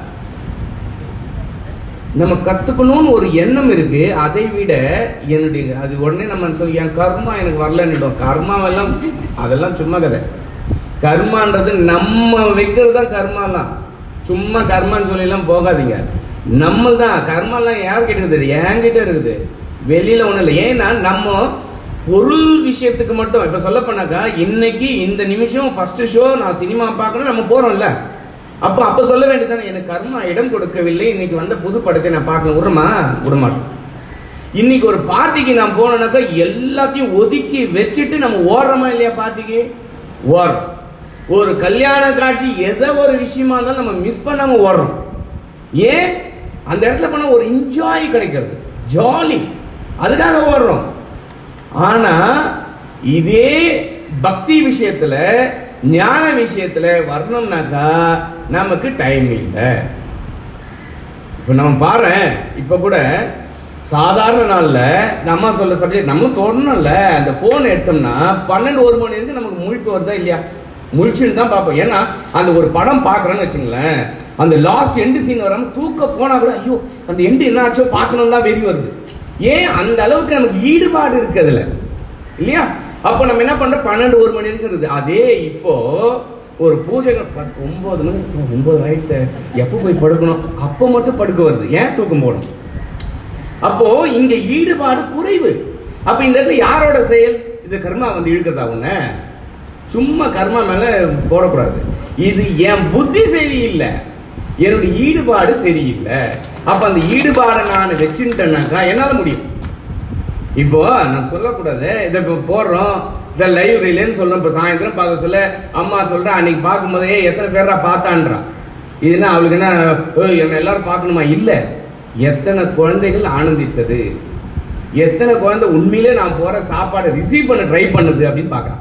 நம்ம கற்றுக்கணும்னு ஒரு எண்ணம் இருக்கு. அதை விட என்னுடைய அது உடனே நம்ம சொல்லி என் கர்மா எனக்கு வரலன்னுட்டோம். கர்மாவெல்லாம் அதெல்லாம் சும்மா கதை. கர்மான்றது நம்ம வைக்கிறது தான் கர்மாலாம். சும்மா கர்மான்னு சொல்லிலாம் போகாதீங்க. நம்ம தான் கர்மாலாம் யார்கிட்ட இருக்குது? என்கிட்ட இருக்குது, வெளியில ஒன்றும் இல்லை. ஏன்னா நம்ம பொருள் விஷயத்துக்கு மட்டும் இப்போ சொல்ல போனாக்கா இன்னைக்கு இந்த நிமிஷம் ஃபர்ஸ்ட் ஷோ நான் சினிமா பார்க்கணும் நம்ம போறோம்ல, அப்போ அப்போ சொல்ல வேண்டியதானே எனக்கு கர்மா இடம் கொடுக்கவில்லை, இன்னைக்கு வந்த புது படத்தை நான் பார்க்கணும். விடுமா விடமாட்டோம். இன்னைக்கு ஒரு பார்ட்டிக்கு நான் போனோம்னாக்கா எல்லாத்தையும் ஒதுக்கி வச்சுட்டு நம்ம ஓடுறோமா இல்லையா? பார்ட்டிக்கு ஓடுறோம். ஒரு கல்யாண காட்சி எதை ஒரு விஷயமா இருந்தாலும் நம்ம மிஸ் பண்ணாம ஓடுறோம். ஏன்? அந்த இடத்துல போனா ஒரு என்ஜாய் கிடைக்கிறது, ஜாலி, அதுக்காக ஓடுறோம். ஆனா இதே பக்தி விஷயத்துல ஞான விஷயத்துல வரணும்னாக்கா நமக்கு டைம் இல்லை. இப்ப நம்ம பாரு, இப்ப கூட சாதாரண நாள்ல நம்ம சொல்ல சப்ஜெக்ட் நம்மளும் தொடணும்ல, அந்த போன் எடுத்தோம்னா பன்னெண்டு ஒரு மணி வரைக்கும் நமக்கு முழிப்பு வருதா இல்லையா? முழிச்சுன்னு தான் பார்ப்போம். ஏன்னா அந்த ஒரு படம் பார்க்குறேன்னு வச்சுங்களேன், அந்த லாஸ்ட் எண்டு சீன் வராமல் தூக்க போனால் கூட ஐயோ அந்த எண்டு என்ன ஆச்சோ பார்க்கணும் தான் வெறி வருது. ஏன்? அந்த அளவுக்கு நமக்கு ஈடுபாடு இருக்கு அதுல இல்லையா? அப்போ நம்ம என்ன பண்ணுறோம், பன்னெண்டு ஒரு மணி இருக்குது. அதே இப்போ ஒரு பூஜை ஒன்பது மணி ஒன்பது ஆயிரத்து எப்போ போய் படுக்கணும் அப்போ மட்டும் படுக்க வருது. ஏன்? தூக்கம் போடும். அப்போ இங்க ஈடுபாடு குறைவு. அப்ப இந்த இடத்துல யாரோட செயல்? இது கர்மா வந்து இழுக்கிறதா? ஒண்ணு சும்மா கர்மா மேல போடக்கூடாது. இது என் புத்தி சரியில்லை, என்னுடைய ஈடுபாடு சரியில்லை. அப்ப அந்த ஈடுபாடை நான் வச்சுட்டேன்னாக்கா என்னால முடியும். இப்போ நான் சொல்லக்கூடாது, இதை இப்போ போடுறோம் இந்த லைவ் ரீலேன்னு சொல்றோம். இப்போ சாயந்தரம் பார்க்க சொல்ல அம்மா சொல்றேன், அன்னைக்கு பார்க்கும் போதே எத்தனை பேரா பார்த்தான்றான். இதுனா அவளுக்கு என்ன என்ன எல்லாரும் பார்க்கணுமா? இல்லை. எத்தனை குழந்தைகள் ஆனந்தித்தது, எத்தனை குழந்தை உண்மையிலே நான் போற சாப்பாடு ரிசீவ் பண்ண ட்ரை பண்ணுது அப்படின்னு பார்க்கறான்.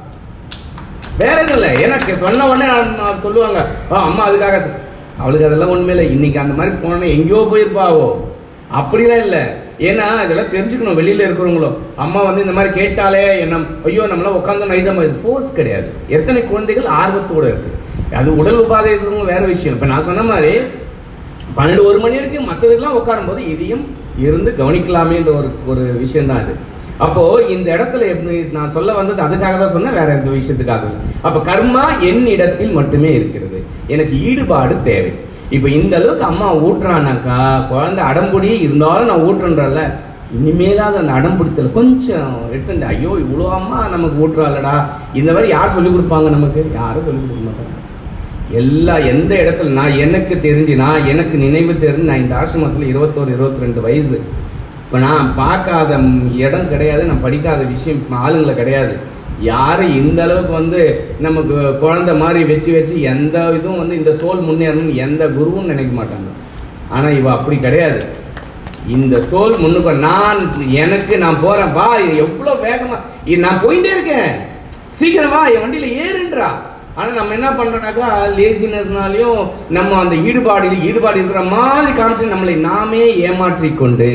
வேற எதுவும் இல்லை. எனக்கு சொன்ன உடனே நான் சொல்லுவாங்க அம்மா அதுக்காக, அவளுக்கு அதெல்லாம் ஒண்ணுமே இல்லை. இன்னைக்கு அந்த மாதிரி போனோன்னா எங்கேயோ போயிருப்பாவோ, அப்படிலாம் இல்லை. ஏன்னா இதெல்லாம் தெரிஞ்சுக்கணும் வெளியில இருக்கிறவங்களும். அம்மா வந்து இந்த மாதிரி கேட்டாலே என்ன ஐயோ நம்மளாம் உட்காந்து நைதம் ஃபோர்ஸ் கிடையாது. எத்தனை குழந்தைகள் ஆர்வத்தோட இருக்கு. அது உடல் உபாதை இருக்கிறவங்க வேற விஷயம். இப்ப நான் சொன்ன மாதிரி பன்னெண்டு ஒரு மணி வரைக்கும் மற்றதுக்கெல்லாம் உட்காரும் போது இதையும் இருந்து கவனிக்கலாமேன்ற ஒரு ஒரு விஷயம் தான் இது. அப்போ இந்த இடத்துல நான் சொல்ல வந்தது அதுக்காக தான் சொன்னேன், வேற எந்த விஷயத்துக்காக. அப்ப கர்மா என் இடத்தில் மட்டுமே இருக்கிறது, எனக்கு ஈடுபாடு தேவை. இப்ப இந்த அளவுக்கு அம்மா ஊட்டுறானாக்கா குழந்தை அடம்புடி இருந்தாலும் நான் ஊட்டுறேன்றல, இனிமேலாவது அந்த அடம்பிடித்தல கொஞ்சம் எடுத்துட்டு ஐயோ இவ்வளோ அம்மா நமக்கு ஊட்டுறாளடா, இந்த மாதிரி யார் சொல்லிக் கொடுப்பாங்க? நமக்கு யாரும் சொல்லிக் கொடுக்க மாட்டாங்க. எல்லா எந்த இடத்துல நான் எனக்கு தெரிஞ்சு நான் எனக்கு நினைவு தெரிஞ்சு நான் இந்த ஆசிரமத்தில் இருபத்தோரு இருபத்தி ரெண்டு வயசு. இப்போ நான் பார்க்காத இடம் கிடையாது, நான் படிக்காத விஷயம் ஆளுங்களை கிடையாது. யாரும் இந்த அளவுக்கு வந்து நமக்கு குழந்தை மாதிரி வச்சு வச்சு எந்த இதுவும் வந்து இந்த சோல் முன்னேறணும்னு எந்த குருவும் நினைக்க மாட்டாங்க. ஆனால் இவ அப்படி கிடையாது. இந்த சோல் முன்னுக்கு நான் எனக்கு நான் போறேன் வா, எவ்வளோ வேகமா நான் போயிட்டே இருக்கேன், சீக்கிரம் வா என் வண்டியில ஏறுன்றா. ஆனால் நம்ம என்ன பண்றோம்னாக்கா லேசினஸ்னாலையும் நம்ம அந்த ஈடுபாடு ஈடுபாடு இருக்கிற மாதிரி காமிச்சு நம்மளை நாமே ஏமாற்றிக்கொண்டு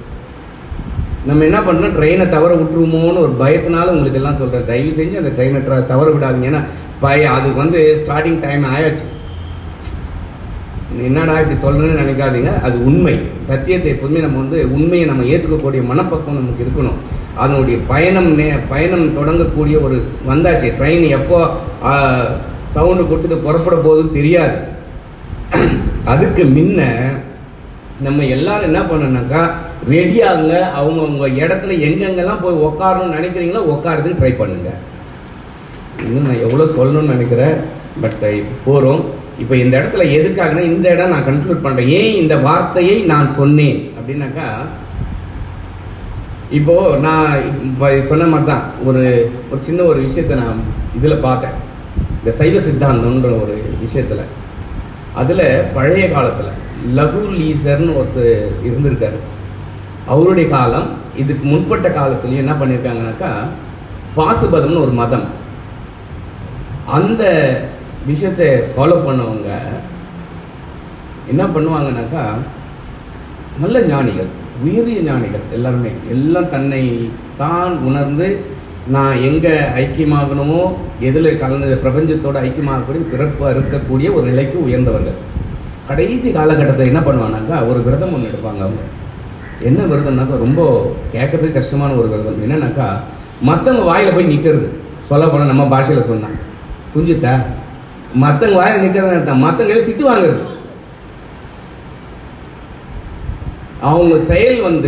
நம்ம என்ன பண்ணுறோம், ட்ரெயினை தவற விட்டுருமோன்னு ஒரு பயத்தினால உங்களுக்கு எல்லாம் சொல்கிறேன். தயவு செஞ்சு அந்த ட்ரெயினை தவற விடாதீங்க. ஏன்னா பய அதுக்கு வந்து ஸ்டார்டிங் டைம் ஆயாச்சு. என்னடா இப்படி சொல்கிறேன்னு நினைக்காதீங்க, அது உண்மை. சத்தியத்தை எப்போதுமே நம்ம வந்து உண்மையை நம்ம ஏற்றுக்கக்கூடிய மனப்பக்குவம் நமக்கு இருக்கணும். அதனுடைய பயணம் நே பயணம் தொடங்கக்கூடிய ஒரு வந்தாச்சு. ட்ரெயின் எப்போ சவுண்டு கொடுத்துட்டு புறப்பட போகுதுன்னு தெரியாது. அதுக்கு முன்ன நம்ம எல்லாரும் என்ன பண்ணணும்னாக்கா ரெடியாகுங்க. அவங்கவுங்க இடத்துல எங்கெங்கெல்லாம் போய் உட்காரணும்னு நினைக்கிறீங்களோ உட்காரதுக்கு ட்ரை பண்ணுங்க. இன்னும் நான் எவ்வளோ சொல்லணும்னு நினைக்கிறேன், பட் இப்போ போகிறோம். இப்போ இந்த இடத்துல எதுக்காகனா இந்த இடம் நான் கன்க்ளூட் பண்ணுறேன். ஏன் இந்த வார்த்தையை நான் சொன்னேன் அப்படின்னாக்கா, இப்போது நான் இப்போ சொன்ன மாதிரி தான் ஒரு ஒரு சின்ன ஒரு விஷயத்தை நான் இதில் பார்த்தேன், இந்த சைவ சித்தாந்தம்ன்ற ஒரு விஷயத்தில். அதில் பழைய காலத்தில் லகு லீசர்னு ஒருத்தர் இருந்திருக்காரு. அவருடைய காலம் இதுக்கு முன்பட்ட காலத்துலேயும் என்ன பண்ணியிருக்காங்கனாக்கா, பாசுபதம்னு ஒரு மதம், அந்த விஷயத்தை ஃபாலோ பண்ணவங்க என்ன பண்ணுவாங்கனாக்கா, நல்ல ஞானிகள், உயரிய ஞானிகள் எல்லாருமே, எல்லாம் தன்னை தான் உணர்ந்து நான் எங்கே ஐக்கியமாகணுமோ, எதில் கலந்து பிரபஞ்சத்தோடு ஐக்கியமாகக்கூடிய பிறப்பாக இருக்கக்கூடிய ஒரு நிலைக்கு உயர்ந்தவர்கள். கடைசி காலகட்டத்தில் என்ன பண்ணுவாங்கனாக்கா, ஒரு விரதம் ஒன்று எடுப்பாங்க. அவங்க என்ன விரதம்னாக்கா, ரொம்ப கேட்கறதுக்கு கஷ்டமான ஒரு விரதம். என்னன்னாக்கா, மற்றவங்க வாயில் போய் நிற்கிறது. சொல்ல போனால் நம்ம பாஷையில் சொன்னான் புரிஞ்சுத்தா, மற்றவங்க வாயில் நிற்கிறது அர்த்தம் மற்றவங்கள திட்டு வாங்குறது. அவங்க செயல் வந்து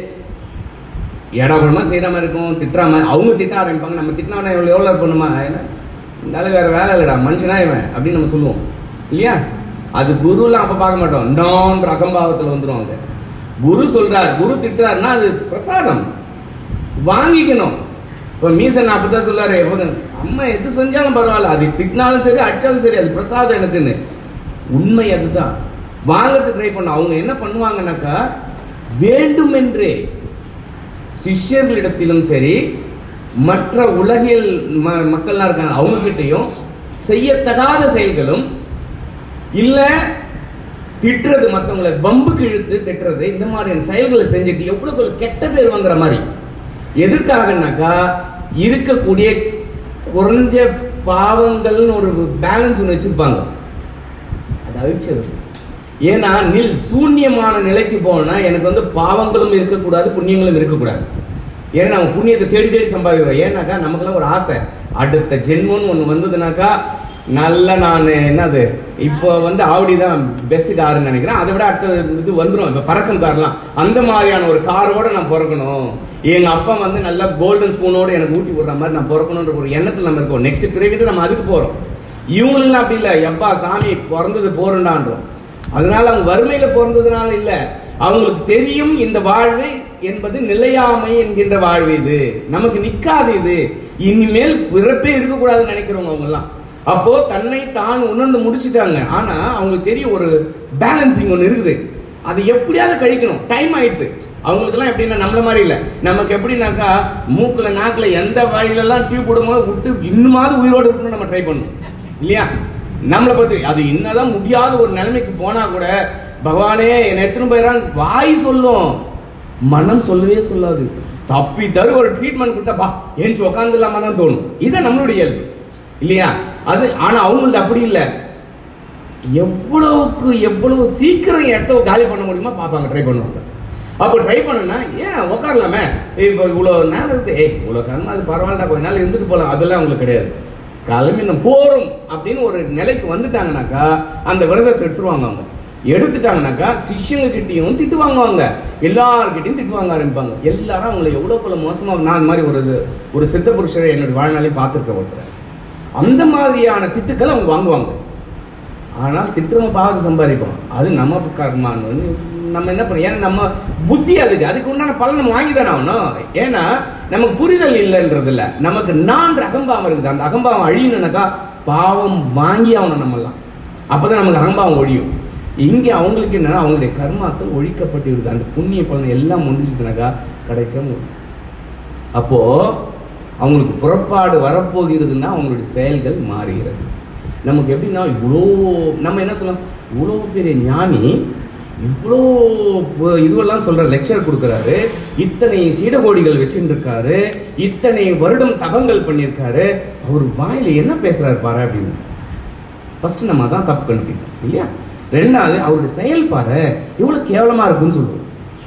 ஏடாபடமாக செய்கிற மாதிரி இருக்கும், திட்டுற மாதிரி. அவங்க திட்ட ஆரம்பிப்பாங்க. நம்ம திட்டினவன எவ்வளோ எவ்வளோ பண்ணுமா, ஏன்னா இருந்தாலும் வேறு வேலை இல்லைடா, மனுஷனா இவன் அப்படின்னு நம்ம சொல்லுவோம் இல்லையா. அது குருலாம் அப்போ பார்க்க மாட்டோம், நான்ற அகம்பாவத்தில் வந்துடுவாங்க. குரு சொல்கிறார், குரு திட்டுறாருன்னா அது பிரசாதம், வாங்கிக்கணும். இப்போ மீசன் அப்போ தான் சொல்லாரு, அம்மா எது செஞ்சாலும் பரவாயில்ல, அது திட்டினாலும் சரி அடிச்சாலும் சரி, அது பிரசாதம் எனக்குன்னு. உண்மை அதுதான், வாங்கிறதுக்கு ட்ரை பண்ண. அவங்க என்ன பண்ணுவாங்கன்னாக்கா, வேண்டுமென்றே சிஷ்யர்களிடத்திலும் சரி மற்ற உலகில் ம மக்கள்லாம் இருக்காங்க அவங்ககிட்டையும் செய்யத்தகாத செயல்களும் இல்லை, திட்டுறது, மற்றவங்களை வம்புக்கு இழுத்து திட்டுறது, இந்த மாதிரியான செயல்களை செஞ்சுட்டு எவ்வளோ கெட்ட பேர் வாங்குற மாதிரி. எதற்காகனாக்கா, இருக்கக்கூடிய குறைஞ்ச பாவங்கள்னு ஒரு பேலன்ஸ் ஒன்று வச்சிருப்பாங்க, அது அழிச்சிருது. ஏன்னா நில் சூன்யமான நிலைக்கு போனா எனக்கு வந்து பாவங்களும் இருக்கக்கூடாது, புண்ணியங்களும் இருக்கக்கூடாது. ஏன்னா நம்ம புண்ணியத்தை தேடி தேடி சம்பாதிக்கிறோம். ஏன்னாக்கா நமக்குலாம் ஒரு ஆசை, அடுத்த ஜென்மம்னு ஒன்று வந்ததுனாக்கா நல்ல நான் என்னது இப்போ வந்து ஆவடி தான் பெஸ்ட் காருன்னு நினைக்கிறேன், அதை விட அடுத்த இது வந்துடும். இப்போ பறக்கும் கார்லாம், அந்த மாதிரியான ஒரு காரோட நான் பிறக்கணும். எங்கள் அப்பா வந்து நல்லா கோல்டன் ஸ்பூனோடு எனக்கு ஊட்டி விடுற மாதிரி நான் பிறக்கணுன்ற ஒரு எண்ணத்தில் நம்ம இருக்கோம். நெக்ஸ்ட் பிறவிட்டு நம்ம அதுக்கு போகிறோம். இவங்களுக்குலாம் அப்படி இல்லை, எப்பா சாமி பிறந்தது போறண்டான்றோம். அதனால அவங்க வறுமையில பிறந்ததுனால இல்ல, அவங்களுக்கு தெரியும் இந்த வாழ்வு என்பது நிலையாமை என்கின்ற வாழ்வு, இது நமக்கு நிக்காது, இது இனிமேல் பிறப்பே இருக்கக்கூடாதுன்னு நினைக்கிறவங்க அவங்க எல்லாம். அப்போ தன்னை தான் உணர்ந்து முடிச்சுட்டாங்க. ஆனா அவங்களுக்கு தெரியும் ஒரு பேலன்சிங் ஒன்று இருக்குது, அது எப்படியாவது கழிக்கணும். டைம் ஆயிடுது அவங்களுக்கு எல்லாம். எப்படின்னா நம்மள மாதிரி இல்லை, நமக்கு எப்படின்னாக்கா மூக்குல நாக்குல எந்த வழியிலெல்லாம் டியூப் விடும்போது விட்டு இன்னுமாவது உயிரோடு இருக்கணும்னு நம்ம ட்ரை பண்ணணும் இல்லையா. நம்மளை பற்றி அது என்னதான் முடியாத ஒரு நிலைமைக்கு போனா கூட, பகவானே என்னை எடுத்துன்னு போயிடறான் வாய் சொல்லும், மனம் சொல்லவே சொல்லாது. தப்பி தரு ஒரு ட்ரீட்மெண்ட் கொடுத்தா பா ஏஞ்சி உட்காந்து இல்லாம தான் தோணும். இதுதான் நம்மளுடைய இயல்பு இல்லையா. அது ஆனா அவங்களுக்கு அப்படி இல்லை, எவ்வளவுக்கு எவ்வளவு சீக்கிரம் இடத்த காலி பண்ண முடியுமா பார்ப்பாங்க, ட்ரை பண்ணுவாங்க. அப்போ ட்ரை பண்ணுன்னா ஏன் உட்காரலாமே, இப்போ இவ்வளோ நேரம் இருக்கு, ஏய் இவ்வளோ கர்மம் அது பரவாயில்லடா கொஞ்ச நாள் இருந்துட்டு போகலாம், அதெல்லாம் அவங்களுக்கு கிடையாது. கிளம்பி நம்ம போறோம் அப்படின்னு ஒரு நிலைக்கு வந்துட்டாங்கனாக்கா அந்த விரதத்தை எடுத்துருவாங்க. அவங்க எடுத்துட்டாங்கனாக்கா சிஷ்யங்க கிட்டையும் திட்டு வாங்குவாங்க, எல்லார்கிட்டையும் திட்டு வாங்க ஆரம்பிப்பாங்க. எல்லாரும் அவங்களை எவ்வளோ போல மோசமாக. நான் அந்த மாதிரி ஒரு ஒரு சித்த புருஷரை என்னுடைய வாழ்நாளையும் பார்த்துருக்க ஒருத்தர், அந்த மாதிரியான திட்டுக்கள் அவங்க வாங்குவாங்க. ஆனால் திட்டுறவங்க பார்த்து சம்பாதிப்போம், அது நம்ம கர்மான்னு வந்து நம்ம என்ன பண்ணோம். ஏன்னா நம்ம புத்தி அதுக்கு அதுக்கு உண்டான பலன் நம்ம வாங்கி தானே ஆகணும். ஏன்னா நமக்கு புரிதல் இல்லைன்றது இல்லை, நமக்கு நான் அகம்பாவம் இருக்குது. அந்த அகம்பாவம் அழியணுனாக்கா பாவம் வாங்கி ஆகணும் நம்மெல்லாம், அப்போதான் நமக்கு அகம்பாவம் ஒழியும். இங்கே அவங்களுக்கு என்னன்னா அவங்களுடைய கர்மாக்கள் ஒழிக்கப்பட்டிருக்குது, அந்த புண்ணிய பலன் எல்லாம் முடிஞ்சதுனாக்கா கடைசியாக. அப்போ அவங்களுக்கு புறப்பாடு வரப்போகிறதுன்னா அவங்களுடைய செயல்கள் மாறுகிறது. நமக்கு எப்படின்னா இவ்வளோ நம்ம என்ன சொல்லலாம், இவ்வளோ பெரிய ஞானி இவ்வளோ இதுவெல்லாம் சொல்ற லெக்சர் கொடுக்குறாரு, இத்தனை சீடகோடிகள் வச்சுட்டு இருக்காரு, இத்தனை வருடம் தபங்கள் பண்ணியிருக்காரு, அவர் வாயில என்ன பேசுறாரு பாரு அப்படின்னு ஃபர்ஸ்ட் நம்ம தான் தப்பு கண்டுபிடிக்கணும் இல்லையா. ரெண்டாவது அவருடைய செயல் பாரு எவ்வளவு கேவலமா இருக்குன்னு சொல்லுவோம்.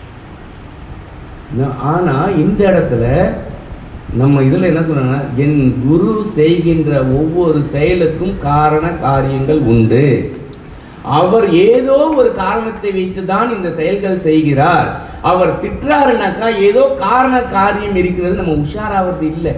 ஆனா இந்த இடத்துல நம்ம இதுல என்ன சொல்றாங்கன்னா, என் குரு செய்கின்ற ஒவ்வொரு செயலுக்கும் காரண காரியங்கள் உண்டு, அவர் ஏதோ ஒரு காரணத்தை வைத்துதான் இந்த செயல்கள் செய்கிறார். அவர் திட்டுறாருனாக்கா ஏதோ காரண காரியம் இருக்கிறது, நம்ம உஷாராவது இல்லை.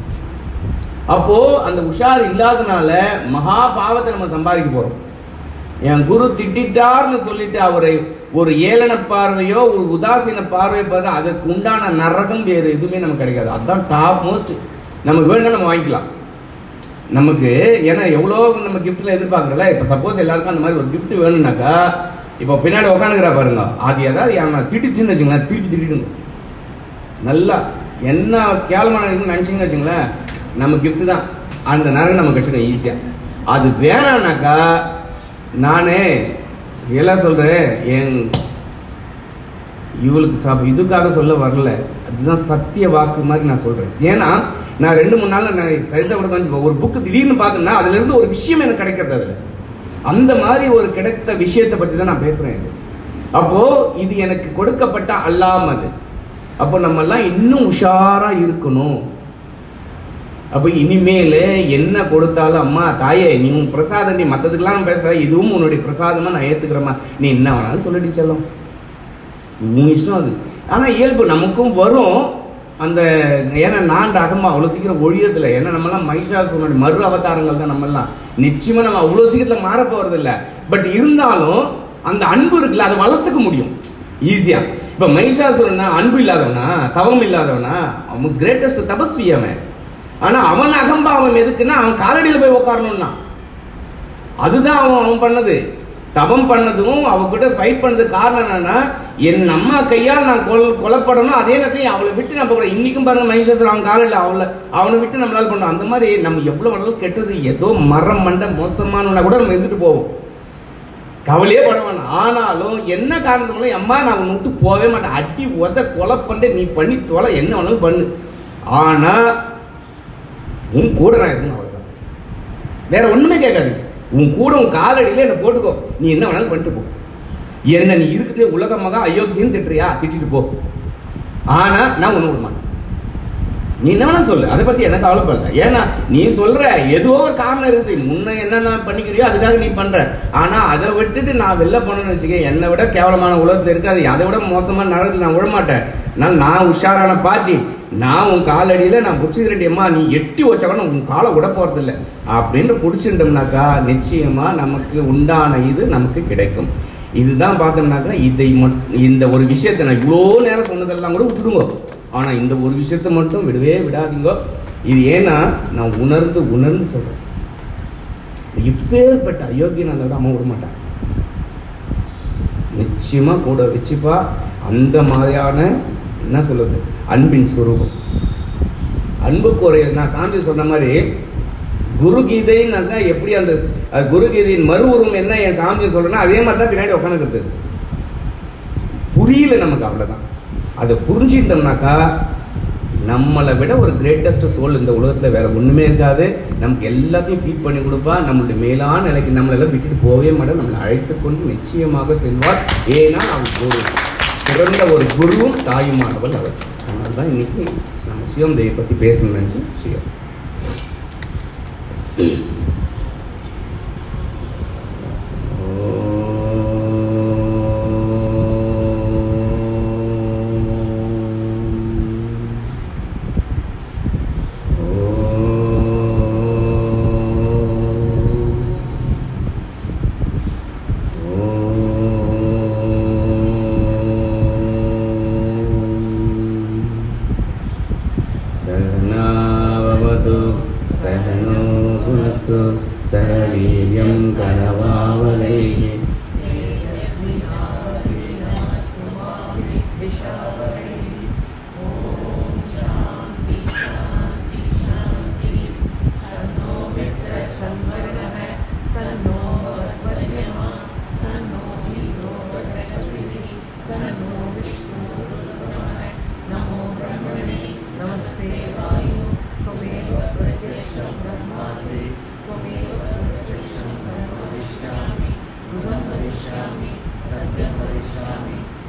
அப்போ அந்த உஷார் இல்லாதனால மகா பாவத்தை நம்ம சம்பாதிக்க போறோம். என் குரு திட்டார்னு சொல்லிட்டு அவரை ஒரு ஏளன பார்வையோ ஒரு உதாசீன பார்வையோ பார்த்தா அதுக்கு உண்டான நரகம் வேறு எதுவுமே நமக்கு கிடைக்காது. அதுதான் டாப் மோஸ்ட். நமக்கு வேணும்னா நம்ம வாங்கிக்கலாம். நமக்கு ஏன்னா எவ்வளோ நம்ம கிஃப்ட்ல எதிர்பார்க்கறல. இப்போ சப்போஸ் எல்லாருக்கும் அந்த மாதிரி ஒரு கிஃப்ட் வேணும்னாக்கா இப்போ பின்னாடி உட்காந்துக்கிறா பாருங்க, அது ஏதாவது என் திட்டுச்சுன்னு வச்சுங்களேன், திருப்பி திட்டிடுங்க. நல்லா என்ன கேவலமான இருக்குன்னு நினச்சிங்கன்னு வச்சுங்களேன், நம்ம கிஃப்ட் தான் அந்த நரகம் நம்ம கிடச்சிடும் ஈஸியாக. அது வேணான்னாக்கா நானே எல்லாம் சொல்கிறேன், என் இவளுக்கு சப் இதுக்காக சொல்ல வரல, அதுதான் சத்திய வாக்கு மாதிரி நான் சொல்கிறேன். ஏன்னா நான் ரெண்டு மூணு நாள் நான் சரிதா கூட தான் ஒரு புக்கு திடீர்னு பார்த்தேன்னா அதுலேருந்து ஒரு விஷயம் எனக்கு கிடைக்கிறது. அதில் அந்த மாதிரி ஒரு கிடைத்த விஷயத்தை பற்றி தான் நான் பேசுகிறேன். இது அப்போது இது எனக்கு கொடுக்கப்பட்ட அல்லாமது. அப்போ நம்மெல்லாம் இன்னும் உஷாராக இருக்கணும். அப்போ இனிமேல் என்ன கொடுத்தாலும் அம்மா தாயே நீ உன் பிரசாதம், நீ மற்றதுக்கெல்லாம் நான் பேசுகிற, இதுவும் உன்னுடைய பிரசாதமாக நான் ஏற்றுக்கிறேம்மா, நீ என்ன வேணாலும் சொல்லிட்டு செல்லும், உன் இஷ்டம் அது. ஆனால் இயல்பு நமக்கும் வரும் அந்த. ஏன்னா நான் ரகமாக அவ்வளோ சீக்கிரம் ஒழியதில்லை. ஏன்னா நம்மலாம் மகிஷாசுரனுடைய மறு அவதாரங்கள் தான். நம்மெல்லாம் நிச்சயமாக நம்ம அவ்வளோ சீக்கிரத்தில் மாற போகிறது இல்லை. பட் இருந்தாலும் அந்த அன்பு இருக்குல்ல, அதை வளர்த்துக்க முடியும் ஈஸியாக. இப்போ மகிஷாசுரனா அன்பு இல்லாதவனா, தவம் இல்லாதவனா, அவன் கிரேட்டஸ்ட் தபஸ்வி அவன். ஆனால் அவன் அகம்பாவம் எதுக்குன்னா அவன் காலடியில் போய் உட்காரணும்னா அதுதான் அவன் அவன் பண்ணது. தபம் பண்ணதும் அவகிட்ட ஃபைட் பண்ணது காரணம் என்னன்னா, என் அம்மா கையால் நான் கொல் கொல்லப்படணும், அதே நேரத்தையும் அவளை விட்டு நம்ம கூட இன்னைக்கும் பாருங்க மகிஷாசுரன் அவன் காலில் அவளை அவனை விட்டு நம்மளால பண்ணணும். அந்த மாதிரி நம்ம எவ்வளோ வேணாலும் கெட்டது ஏதோ மரம் மண்டை மோசமானவனா கூட நம்ம இருந்துட்டு போவோம், கவலையே பட வேணாம். ஆனாலும் என்ன காரணத்துனால அம்மா நான் உன்னை விட்டு போவே மாட்டேன், அடி உத கொலை பண்ண நீ பண்ணி தொலை என்ன வேணாலும் பண்ணு, ஆனா உன் கூட நான் இருக்கணும், அவ்வளோதான். வேற ஒண்ணுமே கேட்காது. உன் கூட உன் காலடியில என்ன போட்டுக்கோ, நீ என்ன வேணாலும் பண்ணிட்டு போ. என்ன நீ இருக்கிற உலகமாக அயோக்கியம் திட்டுறியா, திட்டிட்டு போ, ஆனா நான் ஒண்ணு விட மாட்டேன். நீ என்ன வேணாலும் சொல்லு, அதை பத்தி எனக்கு கவலைப்படல. ஏன்னா நீ சொல்ற ஏதோ ஒரு காரணம் இருக்குது, முன்ன என்னென்ன பண்ணிக்கிறியோ அதுக்காக நீ பண்ற. ஆனா அதை விட்டுட்டு நான் வெளில போனேன்னு வச்சுக்க, என்னை விட கேவலமான உலகத்தில் இருக்காது, அதை விட மோசமான நரகத்தில் நான் விட மாட்டேன். நான் நான் உஷாரான பார்ட்டி, நான் உன் காலடியில் நான் பிடிச்சிக்கிறேன்டியம்மா, நீ எட்டி வச்சாக்கணும் உன் காலை விட போகிறது இல்லை அப்படின்னு பிடிச்சிட்டோம்னாக்கா நிச்சயமா நமக்கு உண்டான இது நமக்கு கிடைக்கும். இதுதான் பார்த்தோம்னாக்கா இதை மட்டும் இந்த ஒரு விஷயத்தை நான் இவ்வளோ நேரம் சொன்னதெல்லாம் கூட விட்டுடுங்க, ஆனால் இந்த ஒரு விஷயத்தை மட்டும் விடவே விடாதீங்க. இது ஏன்னா நான் உணர்ந்து உணர்ந்து சொல்கிறேன். இப்பேற்பட்ட அயோக்கியன் அந்த விட அம்மா விட மாட்டான், நிச்சயமா கூட வச்சுப்பா. அந்த மாதிரியான என்ன சொல்லுது அன்பின் சுரூபம். அன்புக்கு ஒரு நான் சாந்தி சொன்ன மாதிரி குரு கீதைன்னாக்கா எப்படி அந்த குரு கீதையின் மறு உருவம் என்ன என் சாமி சொல்றேன்னா அதே மாதிரி தான் பின்னாடி உட்காந்துக்கிறது. புரியல நமக்கு, அவ்வளோதான். அதை புரிஞ்சுக்கிட்டோம்னாக்கா நம்மளை விட ஒரு கிரேட்டஸ்ட் சோல் இந்த உலகத்தில் வேற ஒன்றுமே இருக்காது. நமக்கு எல்லாத்தையும் ஃபீட் பண்ணி கொடுப்பா. நம்மளுடைய மேலான நிலைக்கு நம்மளெல்லாம் விட்டுட்டு போகவே மாட்டோம், நம்மளை அழைத்து கொண்டு நிச்சயமாக செல்வார். ஏன்னா அவர் குரு, சிறந்த ஒரு குருவும் தாயுமானவள் அவர். அதனால தான் இன்னைக்கு நம்ம சிவம் தேவை பற்றி பேசணும்னு நினச்சி சிவம். Shyami, Satyam Varishyami,